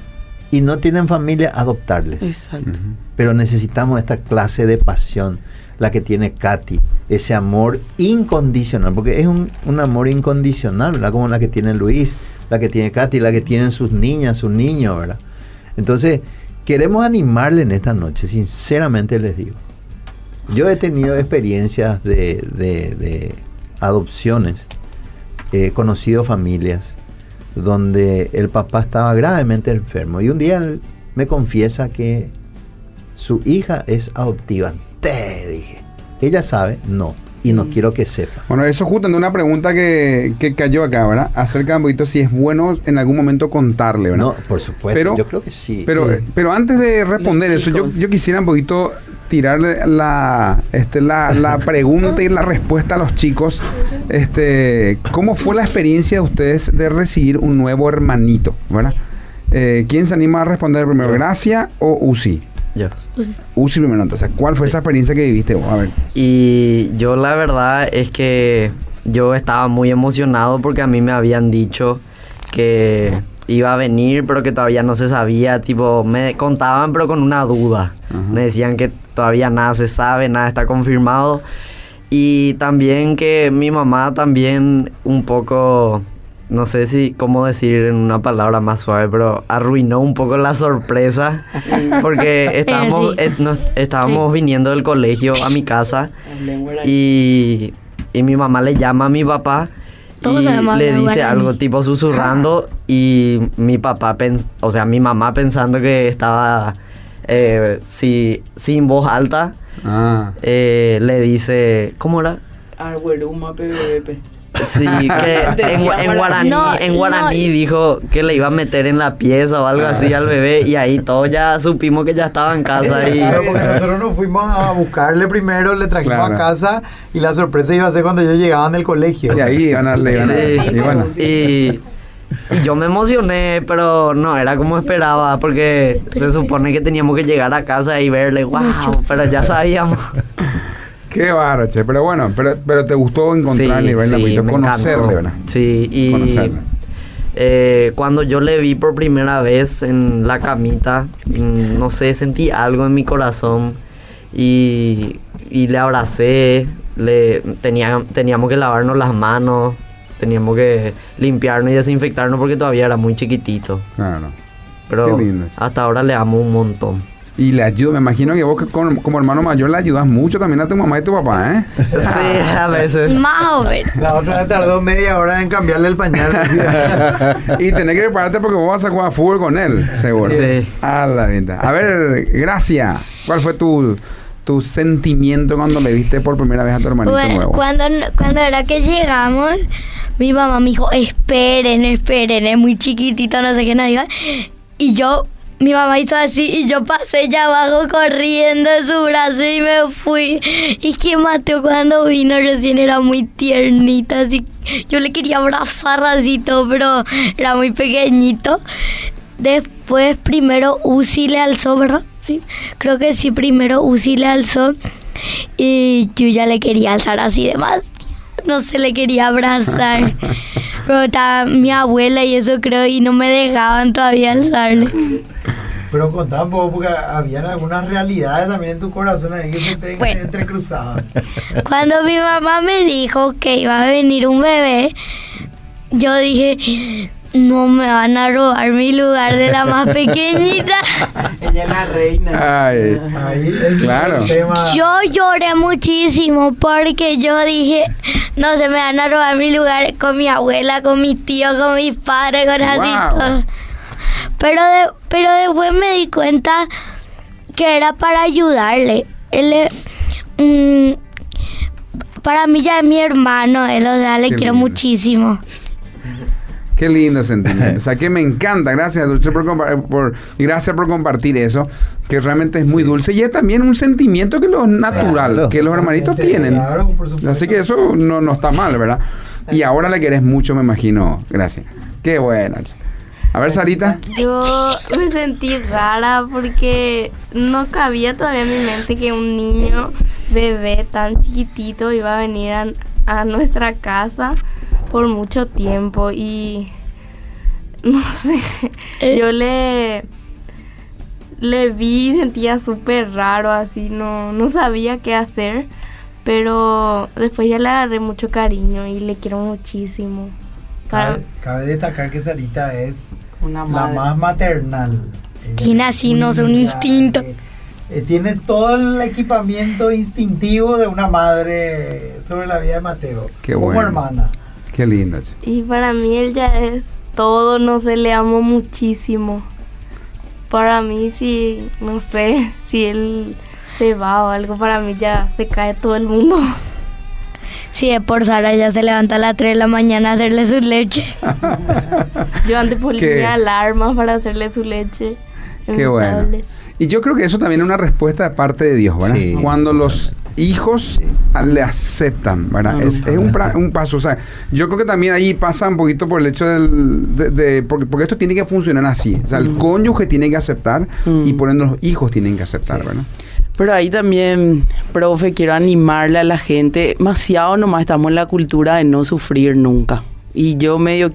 y no tienen familia, adoptarles. Exacto. Pero necesitamos esta clase de pasión, la que tiene Katy, ese amor incondicional, porque es un amor incondicional, ¿verdad? Como la que tiene Luis, la que tiene Katy, la que tienen sus niñas, sus niños, ¿verdad? Entonces, queremos animarle en esta noche, sinceramente les digo. Yo he tenido experiencias de adopciones, he conocido familias donde el papá estaba gravemente enfermo y un día él me confiesa que su hija es adoptiva. Te dije, ¿ella sabe? No, y no quiero que sepa. Bueno, eso justo en una pregunta que cayó acá, ¿verdad? Acerca de un poquito si es bueno en algún momento contarle, ¿verdad? No, por supuesto, pero, yo creo que sí. Pero antes de responder eso, yo quisiera un poquito tirarle la pregunta y la respuesta a los chicos. ¿Cómo fue la experiencia de ustedes de recibir un nuevo hermanito, ¿verdad? ¿Quién se anima a responder primero, Gracia o Uzi? Yo. Uzi primero, entonces, ¿cuál fue esa experiencia que viviste vos? A ver. Y yo la verdad es que yo estaba muy emocionado porque a mí me habían dicho que iba a venir, pero que todavía no se sabía, tipo, me contaban pero con una duda. Me decían que todavía nada se sabe, nada está confirmado. Y también que mi mamá también un poco, no sé si cómo decir en una palabra más suave, pero arruinó un poco la sorpresa porque estábamos viniendo del colegio a mi casa y mi mamá le llama a mi papá y le dice algo tipo susurrando y mi papá, mi mamá pensando que estaba sin voz alta, le dice, ¿cómo era? Argueruma PBP. Sí, que en guaraní dijo que le iba a meter en la pieza o algo así al bebé y ahí todos ya supimos que ya estaba en casa. Claro, porque nosotros nos fuimos a buscarle primero, le trajimos a casa y la sorpresa iba a ser cuando ellos llegaban del colegio. Y ahí iban a y yo me emocioné, pero no era como esperaba porque se supone que teníamos que llegar a casa y verle, wow, pero ya sabíamos. Qué bárbaro, che. Pero bueno, pero te gustó encontrarle, ¿verdad? Conocerle, ¿verdad? Sí, y cuando yo le vi por primera vez en la camita, no sé, sentí algo en mi corazón y le abracé, teníamos que lavarnos las manos, teníamos que limpiarnos y desinfectarnos porque todavía era muy chiquitito. Claro. Pero hasta ahora le amo un montón. Y le ayudo, me imagino que vos como hermano mayor le ayudas mucho también a tu mamá y tu papá, ¿eh? Sí, a veces. Más o menos. La otra vez tardó media hora en cambiarle el pañal. Y tenés que prepararte porque vos vas a jugar fútbol con él, seguro. Sí. A la venta. A ver, Gracia, ¿cuál fue tu sentimiento cuando le viste por primera vez a tu hermanito nuevo? Cuando era que llegamos, mi mamá me dijo, esperen, es muy chiquitito, no sé qué nos diga. Y mi mamá hizo así y yo pasé ya abajo corriendo de su brazo y me fui. Y que Mateo cuando vino recién era muy tiernito, así yo le quería abrazar así todo, pero era muy pequeñito. Después primero Uzi le alzó, ¿verdad? Sí, creo que sí, primero Uzi le alzó y yo ya le quería alzar así de más. No se le quería abrazar. Pero estaba mi abuela y eso creo y no me dejaban todavía alzarle. Pero contá un poco porque habían algunas realidades también en tu corazón ahí que se te entrecruzaban. Cuando mi mamá me dijo que iba a venir un bebé, yo dije, no me van a robar mi lugar de la más pequeñita. Ella es la reina. Ay, claro. Yo lloré muchísimo porque yo dije, no se me van a robar mi lugar con mi abuela, con mi tío, con mis padres, con así todo. Pero después me di cuenta que era para ayudarle. Él para mí ya es mi hermano, él, o sea, le quiero muchísimo. Qué lindo sentimiento. O sea, que me encanta. Gracias, Dulce, gracias por compartir eso, que realmente es muy dulce. Y es también un sentimiento que lo natural, que los hermanitos tienen. Claro, por supuesto. Así que eso no está mal, ¿verdad? Y ahora le querés mucho, me imagino. Gracias. Qué buena. A ver, Sarita. Yo me sentí rara porque no cabía todavía en mi mente que un niño bebé tan chiquitito iba a venir a nuestra casa por mucho tiempo y no sé, yo le le vi y sentía súper raro, así, no sabía qué hacer, pero después ya le agarré mucho cariño y le quiero muchísimo. Cabe destacar que Sarita es Una la madre. más maternal. Ella Tiene es así, muy no sé, un linda, instinto. Tiene todo el equipamiento instintivo de una madre sobre la vida de Mateo. Qué como bueno. hermana. Qué linda, che. Y para mí él ya es todo, no sé, le amo muchísimo. Para mí, si, no sé, si él se va o algo, para mí ya se cae todo el mundo. Si es por Sara, ella se levanta a las 3 de la mañana a hacerle su leche. Yo antes Qué- ponía alarmas para hacerle su leche en Qué mi bueno. tablet. Y yo creo que eso también es una respuesta de parte de Dios, ¿verdad? Sí. Cuando los hijos le aceptan, ¿verdad? Es un paso. O sea, yo creo que también ahí pasa un poquito por el hecho porque esto tiene que funcionar así. O sea, el cónyuge tiene que aceptar y por ende los hijos tienen que aceptar, ¿verdad? Pero ahí también, profe, quiero animarle a la gente. Demasiado nomás estamos en la cultura de no sufrir nunca. Y yo medio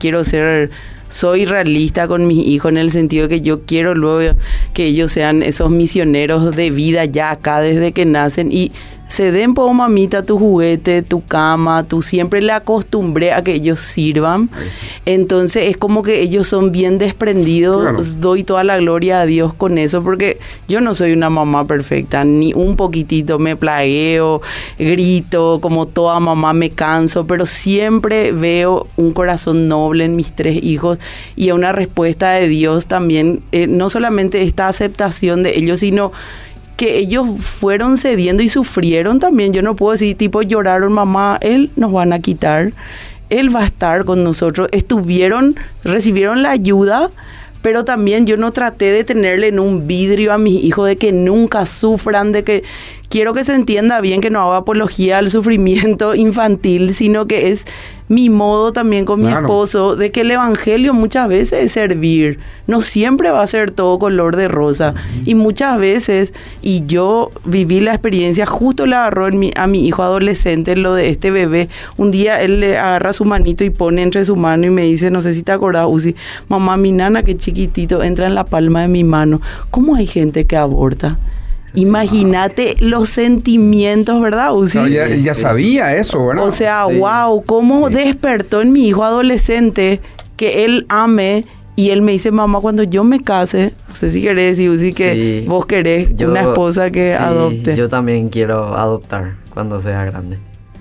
soy realista con mis hijos en el sentido de que yo quiero luego que ellos sean esos misioneros de vida ya acá desde que nacen y se den, po, mamita, tu juguete, tu cama, tú siempre le acostumbré a que ellos sirvan. Entonces es como que ellos son bien desprendidos. Claro. Doy toda la gloria a Dios con eso porque yo no soy una mamá perfecta, ni un poquitito me plagueo, grito, como toda mamá me canso, pero siempre veo un corazón noble en mis 3 hijos y una respuesta de Dios también, no solamente esta aceptación de ellos, sino que ellos fueron cediendo y sufrieron también. Yo no puedo decir, tipo, lloraron, mamá, él nos van a quitar, él va a estar con nosotros. Recibieron la ayuda, pero también yo no traté de tenerle en un vidrio a mis hijos de que nunca sufran, de que quiero que se entienda bien que no hago apología al sufrimiento infantil, sino que es mi modo también con mi esposo, de que el evangelio muchas veces es servir, no siempre va a ser todo color de rosa, y muchas veces, y yo viví la experiencia, justo le agarró a mi hijo adolescente lo de este bebé, un día él le agarra su manito y pone entre su mano y me dice, no sé si te acordás, Uzi, mamá, mi nana que chiquitito entra en la palma de mi mano. ¿Cómo hay gente que aborta? Imagínate los sentimientos, ¿verdad, Uzi? Claro, él ya sabía eso, ¿verdad? O sea, wow, cómo despertó en mi hijo adolescente que él ame. Y él me dice, mamá, cuando yo me case, no sé si querés, Uzi, que vos querés una esposa que adopte. Yo también quiero adoptar cuando sea grande.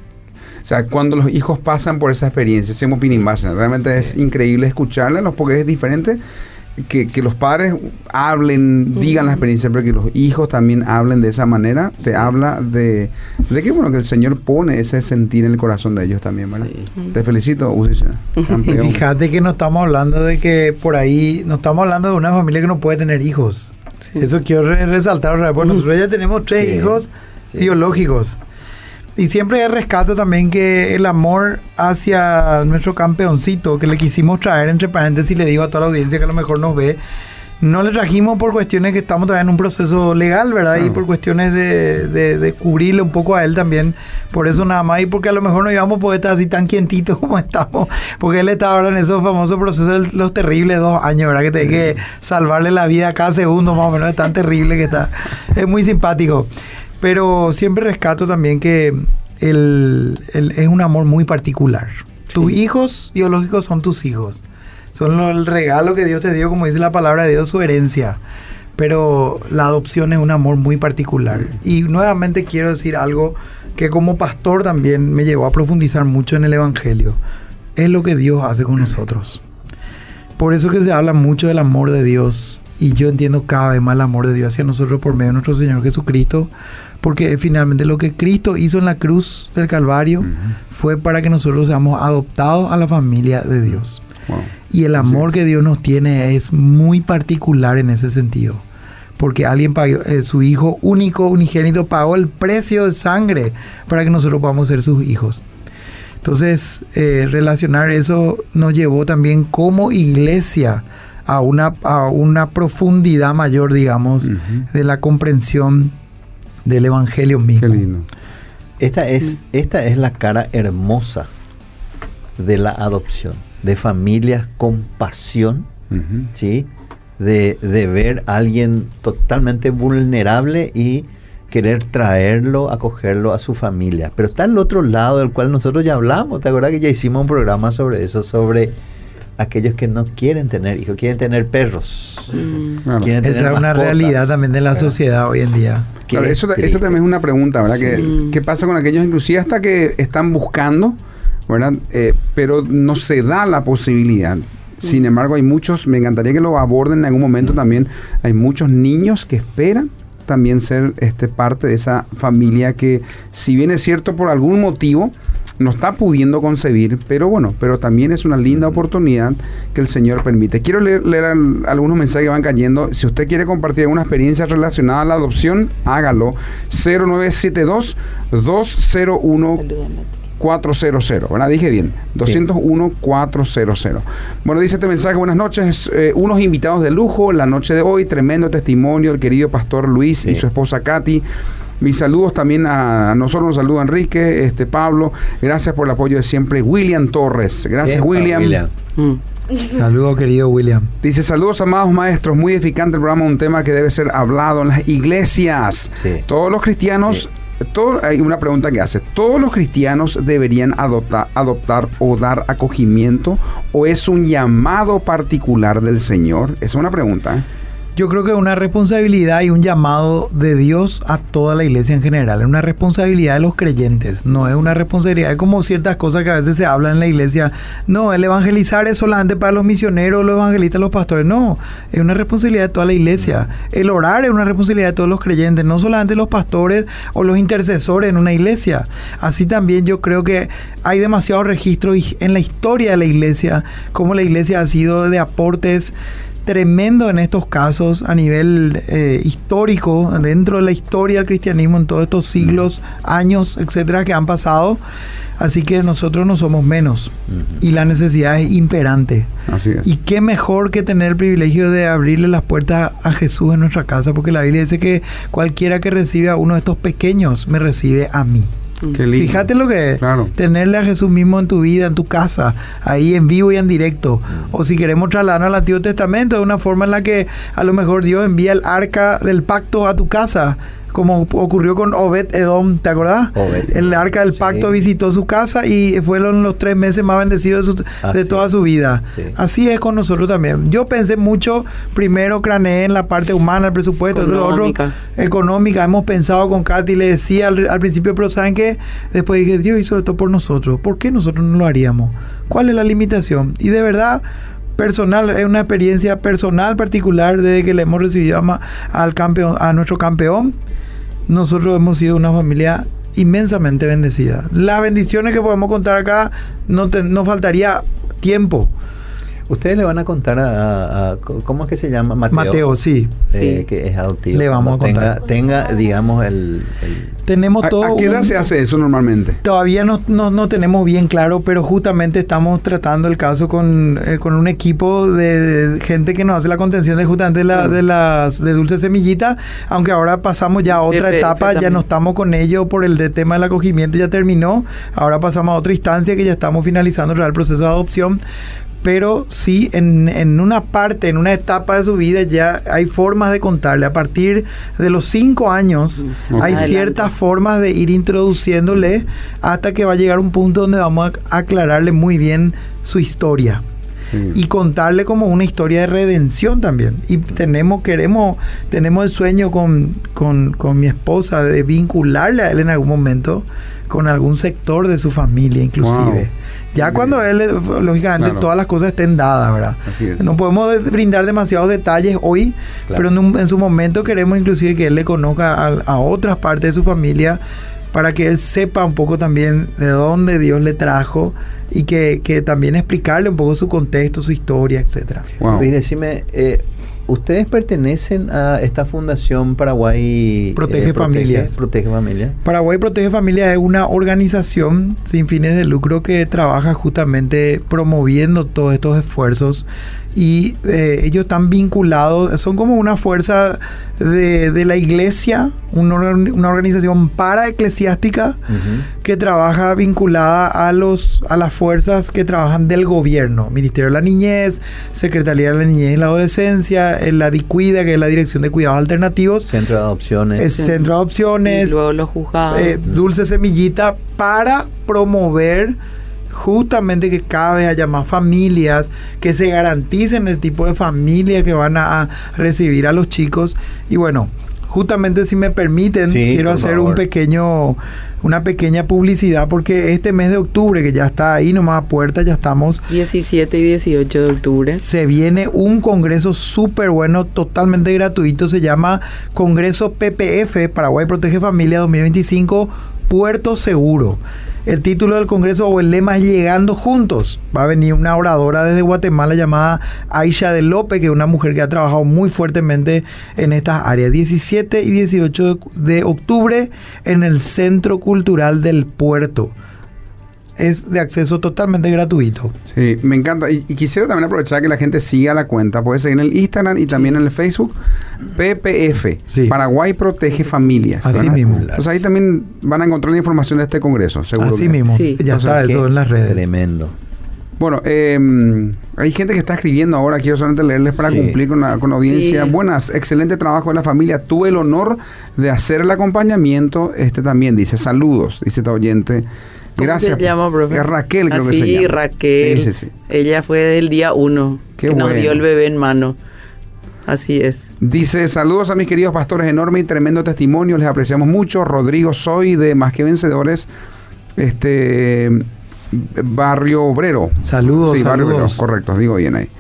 O sea, cuando los hijos pasan por esa experiencia, hacemos Pinimbasan, realmente es increíble escucharla, porque es diferente que los padres hablen, digan la experiencia, pero que los hijos también hablen de esa manera, te habla de que, bueno, que el Señor pone ese sentir en el corazón de ellos también, ¿verdad? Te felicito, Uzi, campeón. Y fíjate que no estamos hablando de que por ahí, no estamos hablando de una familia que no puede tener hijos. Eso quiero resaltar, porque nosotros ya tenemos 3 hijos biológicos. Y siempre rescato también que el amor hacia nuestro campeoncito, que le quisimos traer, entre paréntesis, le digo a toda la audiencia que a lo mejor nos ve, no le trajimos por cuestiones que estamos todavía en un proceso legal, ¿verdad? Y por cuestiones de cubrirle un poco a él también, por eso nada más, y porque a lo mejor no íbamos a poder estar así tan quientitos como estamos, porque él está ahora en esos famosos procesos de los terribles 2 años, ¿verdad? Que tiene que salvarle la vida cada segundo, más o menos, es tan terrible que está. Es muy simpático. Pero siempre rescato también que es un amor muy particular. Tus hijos biológicos son tus hijos. Son el regalo que Dios te dio, como dice la palabra de Dios, su herencia. Pero la adopción es un amor muy particular. Y nuevamente quiero decir algo que como pastor también me llevó a profundizar mucho en el Evangelio. Es lo que Dios hace con nosotros. Por eso que se habla mucho del amor de Dios. Y yo entiendo cada vez más el amor de Dios hacia nosotros por medio de nuestro Señor Jesucristo, porque finalmente lo que Cristo hizo en la cruz del Calvario fue para que nosotros seamos adoptados a la familia de Dios. Wow. Y el amor que Dios nos tiene es muy particular en ese sentido, porque alguien pagó, su hijo único, unigénito, pagó el precio de sangre para que nosotros podamos ser sus hijos. Entonces, relacionar eso nos llevó también como iglesia a una profundidad mayor, digamos, de la comprensión del Evangelio mismo. Qué lindo. Esta es la cara hermosa de la adopción, de familias con pasión, ¿sí? de ver a alguien totalmente vulnerable y querer traerlo, acogerlo a su familia. Pero está el otro lado del cual nosotros ya hablamos. ¿Te acuerdas que ya hicimos un programa sobre eso? Sobre aquellos que no quieren tener hijos, quieren tener perros. Claro. Quieren tener Esa es una mascotas. realidad también de la sociedad hoy en día. Claro, eso también es una pregunta, ¿verdad? ¿Qué pasa con aquellos, inclusive hasta que están buscando, ¿verdad? Pero no se da la posibilidad. Sin embargo, hay muchos, me encantaría que lo aborden en algún momento también, hay muchos niños que esperan también ser parte de esa familia que, si bien es cierto por algún motivo, no está pudiendo concebir, pero bueno, pero también es una linda oportunidad que el Señor permite. Quiero leer algunos mensajes que van cayendo. Si usted quiere compartir alguna experiencia relacionada a la adopción, hágalo. 0972-201-400, ¿verdad? Dije bien, 201-400. Bueno, dice este mensaje: buenas noches, unos invitados de lujo la noche de hoy, tremendo testimonio del querido pastor Luis y su esposa Katy. Mis saludos también a nosotros, nos saluda Enrique, Pablo, gracias por el apoyo de siempre. William Torres, gracias William. Saludos, querido William. Dice: saludos, amados maestros, muy edificante el programa, un tema que debe ser hablado en las iglesias. Todos los cristianos, hay una pregunta que hace: ¿todos los cristianos deberían adoptar o dar acogimiento, o es un llamado particular del Señor? Esa es una pregunta, Yo creo que es una responsabilidad y un llamado de Dios a toda la iglesia en general. Es una responsabilidad de los creyentes, no es una responsabilidad. Es como ciertas cosas que a veces se hablan en la iglesia. No, el evangelizar es solamente para los misioneros, los evangelistas, los pastores. No, es una responsabilidad de toda la iglesia. El orar es una responsabilidad de todos los creyentes, no solamente los pastores o los intercesores en una iglesia. Así también yo creo que hay demasiados registros en la historia de la iglesia, como la iglesia ha sido de aportes tremendo en estos casos a nivel histórico, dentro de la historia del cristianismo en todos estos siglos, años, etcétera, que han pasado. Así que nosotros no somos menos y la necesidad es imperante. Así es. Y qué mejor que tener el privilegio de abrirle las puertas a Jesús en nuestra casa, porque la Biblia dice que cualquiera que recibe a uno de estos pequeños me recibe a mí. Qué lindo. Fíjate lo que es tenerle a Jesús mismo en tu vida, en tu casa, ahí en vivo y en directo. O si queremos trasladarnos al Antiguo Testamento, de una forma en la que a lo mejor Dios envía el arca del pacto a tu casa, como ocurrió con Obed-Edom, ¿te acordás? El arca del pacto visitó su casa y fueron los 3 meses más bendecidos de toda su vida. Así es con nosotros también. Yo pensé mucho, primero craneé en la parte humana, el presupuesto, económica. Hemos pensado con Katy, le decía al principio, pero ¿saben qué? Después dije, Dios hizo esto por nosotros. ¿Por qué nosotros no lo haríamos? ¿Cuál es la limitación? Y de verdad, personal, es una experiencia personal particular desde que le hemos recibido a nuestro campeón. Nosotros hemos sido una familia inmensamente bendecida. Las bendiciones que podemos contar acá, no faltaría tiempo. Ustedes le van a contar a ¿cómo es que se llama? Mateo, sí. Que es adoptivo. Le vamos a contar. Tenga, digamos, Tenemos todo. ¿A qué edad se hace eso normalmente? Todavía no tenemos bien claro, pero justamente estamos tratando el caso con un equipo de gente que nos hace la contención de justamente de Dulce Semillita, aunque ahora pasamos ya a otra etapa, ya no estamos con ellos por el tema del acogimiento, ya terminó. Ahora pasamos a otra instancia que ya estamos finalizando el proceso de adopción. Pero sí, en una etapa de su vida ya hay formas de contarle. A partir de los 5 años hay ciertas formas de ir introduciéndole hasta que va a llegar un punto donde vamos a aclararle muy bien su historia. Y contarle como una historia de redención también. Y tenemos el sueño con mi esposa de vincularle a él en algún momento con algún sector de su familia inclusive. Ya cuando él, lógicamente, todas las cosas estén dadas, ¿verdad? No podemos brindar demasiados detalles hoy, pero en su momento queremos inclusive que él le conozca a otras partes de su familia para que él sepa un poco también de dónde Dios le trajo y que también explicarle un poco su contexto, su historia, etcétera. Y decime, ¿ustedes pertenecen a esta fundación Paraguay Protege Familias? Protege Familias. Paraguay Protege Familias es una organización sin fines de lucro que trabaja justamente promoviendo todos estos esfuerzos y ellos están vinculados, son como una fuerza de la iglesia, una organización paraeclesiástica que trabaja vinculada a las fuerzas que trabajan del gobierno, Ministerio de la Niñez, Secretaría de la Niñez y la Adolescencia, la DICUIDA, que es la Dirección de Cuidados Alternativos. Centro de Adopciones. Es Centro de Adopciones. Y luego los juzgados. Dulce Semillita, para promover justamente que cada vez haya más familias, que se garanticen el tipo de familia que van a recibir a los chicos. Y bueno, justamente si me permiten, quiero hacer una pequeña publicidad, porque este mes de octubre, que ya está ahí nomás a puerta, ya estamos 17 y 18 de octubre. Se viene un congreso súper bueno, totalmente gratuito, se llama Congreso PPF, Paraguay Protege Familia 2025, Puerto Seguro. El título del congreso o el lema es Llegando Juntos. Va a venir una oradora desde Guatemala llamada Aisha de López, que es una mujer que ha trabajado muy fuertemente en estas áreas. 17 y 18 de octubre en el Centro Cultural del Puerto. Es de acceso totalmente gratuito. Sí, me encanta. Y quisiera también aprovechar que la gente siga la cuenta. Puede seguir en el Instagram y también en el Facebook. PPF, Paraguay Protege Familias. Así mismo. Entonces ahí también van a encontrar la información de este congreso, seguro. Así mismo. Sí. Ya está eso en las redes. Tremendo. Bueno, hay gente que está escribiendo ahora. Quiero solamente leerles para cumplir con la audiencia. Sí. Buenas, excelente trabajo en la familia. Tuve el honor de hacer el acompañamiento. También dice, saludos, dice esta oyente. Gracias. ¿Cómo se llama, profe? Es Raquel, creo que se llama. Sí, Raquel. Sí. Ella fue del día 1 que nos dio el bebé en mano. Así es. Dice, saludos a mis queridos pastores, enorme y tremendo testimonio, les apreciamos mucho. Rodrigo, soy de Más que Vencedores, Barrio Obrero. Saludos, sí, Barrio saludos. Obrero, correcto, digo bien ahí.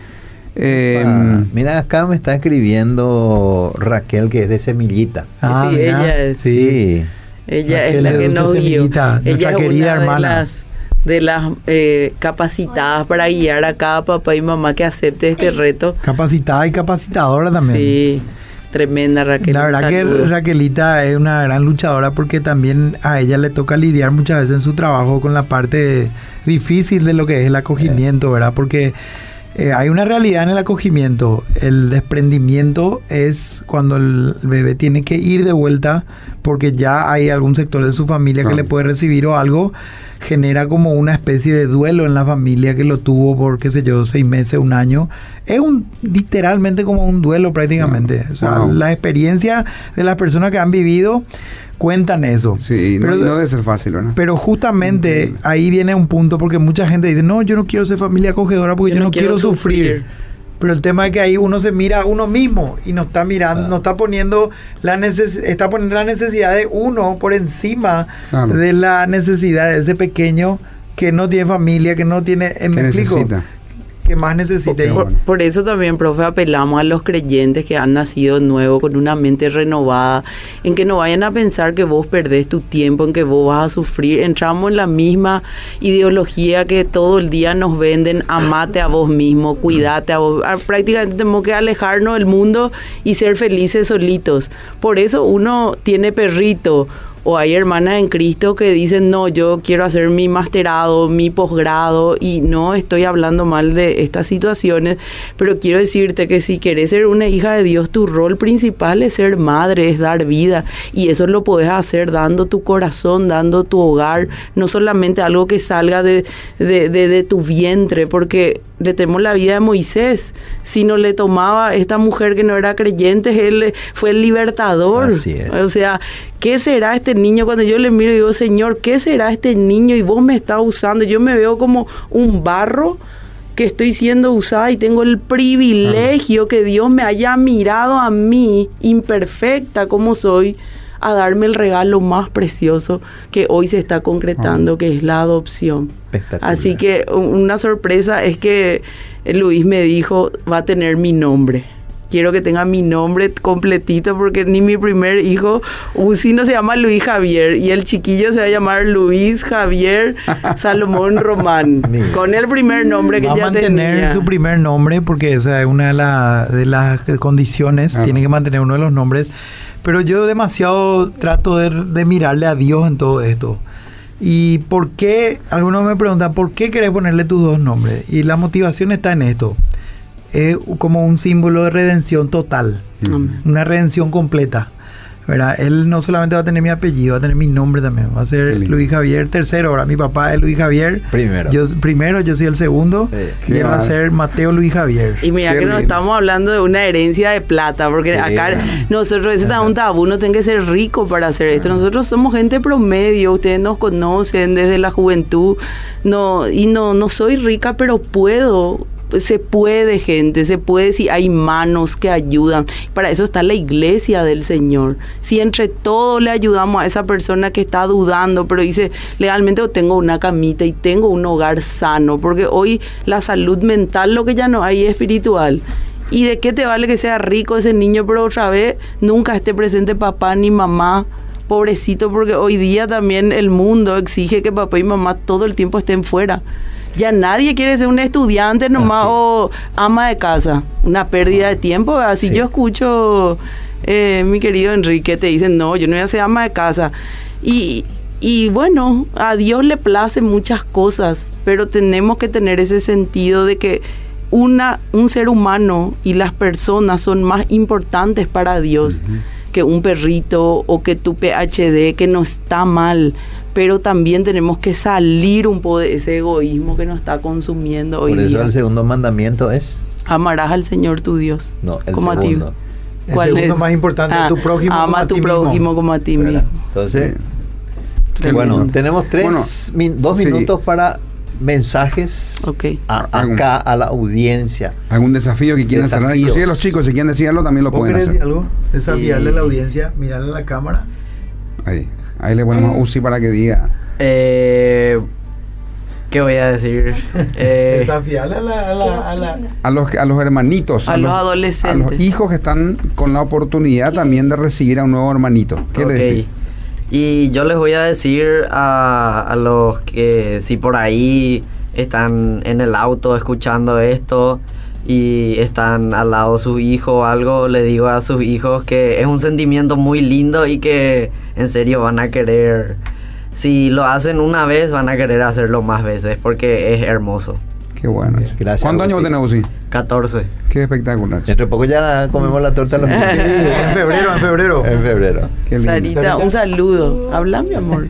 Mira, acá me está escribiendo Raquel, que es de Semillita. Sí, ella es. Sí. Ella Raquel es la que nos guió. Ella es querida una hermana. de las capacitadas para guiar a cada papá y mamá que acepte este reto. Capacitada y capacitadora también. Sí, tremenda Raquel. La verdad que Raquelita es una gran luchadora, porque también a ella le toca lidiar muchas veces en su trabajo con la parte difícil de lo que es el acogimiento, ¿verdad? Porque hay una realidad en el acogimiento. El desprendimiento es cuando el bebé tiene que ir de vuelta porque ya hay algún sector de su familia que le puede recibir o algo. Genera como una especie de duelo en la familia que lo tuvo por, qué sé yo, 6 meses, 1 año. Es literalmente como un duelo prácticamente. O sea, la experiencia de las personas que han vivido cuentan eso. Sí, pero no debe ser fácil, ¿verdad? Pero justamente ahí viene un punto, porque mucha gente dice, no, yo no quiero ser familia acogedora porque yo no quiero sufrir. Pero el tema es que ahí uno se mira a uno mismo y no está mirando, no está poniendo está poniendo la necesidad de uno por encima de la necesidad de ese pequeño que no tiene familia, que no tiene, me explico, necesita. Que más necesita. Por eso también, profe, apelamos a los creyentes que han nacido nuevo, con una mente renovada, en que no vayan a pensar que vos perdés tu tiempo, en que vos vas a sufrir. Entramos en la misma ideología que todo el día nos venden: amate a vos mismo, cuídate a vos. Prácticamente tenemos que alejarnos del mundo y ser felices solitos. Por eso uno tiene perrito. O hay hermanas en Cristo que dicen, no, yo quiero hacer mi masterado, mi posgrado, y no estoy hablando mal de estas situaciones, pero quiero decirte que si querés ser una hija de Dios, tu rol principal es ser madre, es dar vida, y eso lo podés hacer dando tu corazón, dando tu hogar, no solamente algo que salga de tu vientre, porque le tenemos la vida de Moisés. Si no le tomaba esta mujer que no era creyente, él fue el libertador. Así es. O sea, ¿qué será este niño? Cuando yo le miro y digo, Señor, ¿qué será este niño? Y vos me estás usando. Yo me veo como un barro que estoy siendo usada, y tengo el privilegio que Dios me haya mirado a mí, imperfecta como soy, a darme el regalo más precioso que hoy se está concretando, que es la adopción. Así que una sorpresa es que Luis me dijo, va a tener mi nombre. Quiero que tenga mi nombre completito, porque ni mi primer hijo, Usino, se llama Luis Javier, y el chiquillo se va a llamar Luis Javier Salomón Román, con el primer nombre que ya tenía. Va a mantener su primer nombre, porque esa es una de las condiciones, tiene que mantener uno de los nombres. Pero yo demasiado trato de mirarle a Dios en todo esto. ¿Y por qué? Algunos me preguntan, ¿por qué querés ponerle tus 2 nombres? Y la motivación está en esto. Es como un símbolo de redención total. Una redención completa. ¿verdad? Él no solamente va a tener mi apellido, va a tener mi nombre también. Va a ser Luis Javier III. Ahora mi papá es Luis Javier. Yo soy el segundo. Sí. Y él va a ser Mateo Luis Javier. Y mira que nos estamos hablando de una herencia de plata, porque acá nosotros, ese es un tabú, no tienen que ser rico para hacer esto. Nosotros somos gente promedio, ustedes nos conocen desde la juventud. No soy rica, pero puedo. Se puede, gente, se puede si hay manos que ayudan. Para eso está la iglesia del Señor. Si entre todos le ayudamos a esa persona que está dudando, pero dice, legalmente tengo una camita y tengo un hogar sano, porque hoy la salud mental, lo que ya no hay, es espiritual. ¿Y de qué te vale que sea rico ese niño, pero otra vez nunca esté presente papá ni mamá? Pobrecito, porque hoy día también el mundo exige que papá y mamá todo el tiempo estén fuera. Ya nadie quiere ser un estudiante nomás o ama de casa. Una pérdida de tiempo. Así yo escucho, mi querido Enrique, te dicen, no, yo no voy a ser ama de casa. Y bueno, a Dios le placen muchas cosas, pero tenemos que tener ese sentido de que un ser humano y las personas son más importantes para Dios que un perrito o que tu PhD, que no está mal. Pero también tenemos que salir un poco de ese egoísmo que nos está consumiendo hoy día. Por eso el segundo mandamiento es... Amarás al Señor tu Dios. No, el como segundo. A ti. ¿Cuál el segundo más importante, tu prójimo ama a tu prójimo como a ti mismo. Entonces, bueno, tenemos 2 minutos para mensajes acá a la audiencia. ¿Algún desafío que quieran cerrar? Inclusive los chicos, si quieren decirlo, también lo pueden hacer. ¿Decir algo? Desafiarle a la audiencia, mirarle a la cámara. Ahí le ponemos Uzi para que diga. ¿Qué voy a decir? Desafiarle a los hermanitos. A los adolescentes. A los hijos que están con la oportunidad también de recibir a un nuevo hermanito. ¿Qué le decís? Y yo les voy a decir a los que si por ahí están en el auto escuchando esto y están al lado de sus hijos o algo, les digo a sus hijos que es un sentimiento muy lindo y que en serio van a querer, si lo hacen una vez, van a querer hacerlo más veces porque es hermoso. Qué bueno. Gracias. ¿Cuántos años tenés, Uzi? 14. Qué espectacular. Dentro de poco ya comemos la torta los niños. En febrero. Sarita, un saludo. Habla, mi amor.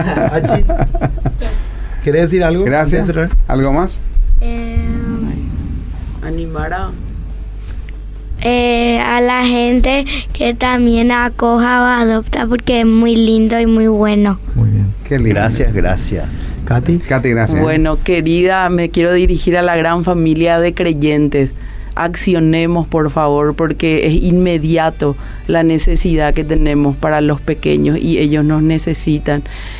¿Querés decir algo? Gracias. ¿Algo más? Animar a la gente que también acoja o adopta, porque es muy lindo y muy bueno. Muy bien. Qué lindo. Gracias. Katy, gracias. Bueno, querida, me quiero dirigir a la gran familia de creyentes. Accionemos, por favor, porque es inmediato la necesidad que tenemos para los pequeños y ellos nos necesitan.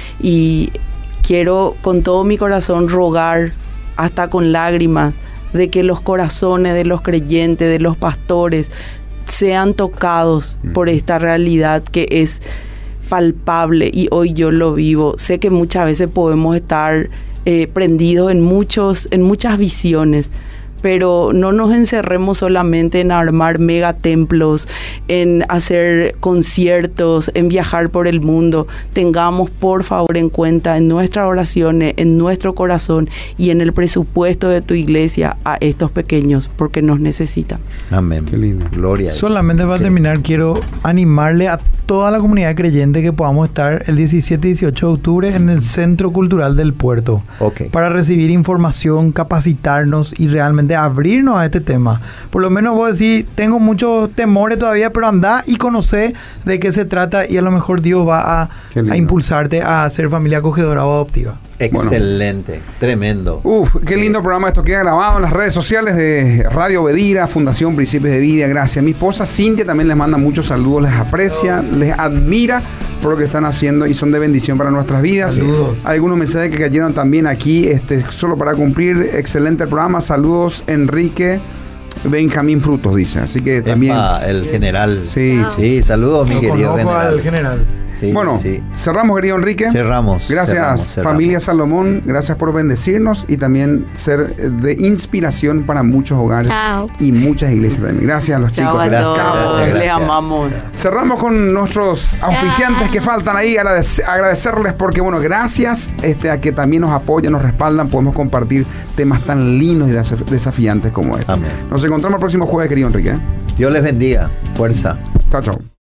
Y quiero con todo mi corazón rogar, hasta con lágrimas, de que los corazones de los creyentes, de los pastores, sean tocados por esta realidad que es palpable y hoy yo lo vivo. Sé que muchas veces podemos estar prendidos en muchas visiones, pero no nos encerremos solamente en armar megatemplos, en hacer conciertos, en viajar por el mundo. Tengamos por favor en cuenta en nuestras oraciones, en nuestro corazón y en el presupuesto de tu iglesia a estos pequeños, porque nos necesitan. Amén. Qué lindo. Gloria. Solamente para terminar, quiero animarle a toda la comunidad creyente que podamos estar el 17 y 18 de octubre en el Centro Cultural del Puerto. Para recibir información, capacitarnos y realmente abrirnos a este tema. Por lo menos vos decís, tengo muchos temores todavía, pero anda y conoce de qué se trata y a lo mejor Dios va a impulsarte a ser familia acogedora o adoptiva. Excelente, tremendo. Qué lindo programa. Esto queda grabado en las redes sociales de Radio Bedira, Fundación Principios de Vida. Gracias. Mi esposa Cintia también les manda muchos saludos, les aprecia, les admira por lo que están haciendo y son de bendición para nuestras vidas. Saludos. Algunos mensajes que cayeron también aquí, solo para cumplir. Excelente programa. Saludos, Enrique Benjamín Frutos, dice. Así que también. El general. Sí. Saludos, mi querido general. Sí, bueno, cerramos, querido Enrique. Cerramos. Gracias, familia Salomón. Gracias por bendecirnos y también ser de inspiración para muchos hogares y muchas iglesias también. Gracias a los chicos. Gracias. Les amamos. Cerramos con nuestros auspiciantes que faltan ahí. Agradecerles porque, bueno, gracias a que también nos apoyan, nos respaldan. Podemos compartir temas tan lindos y desafiantes como este. Amén. Nos encontramos el próximo jueves, querido Enrique. Dios les bendiga. Fuerza. Chao.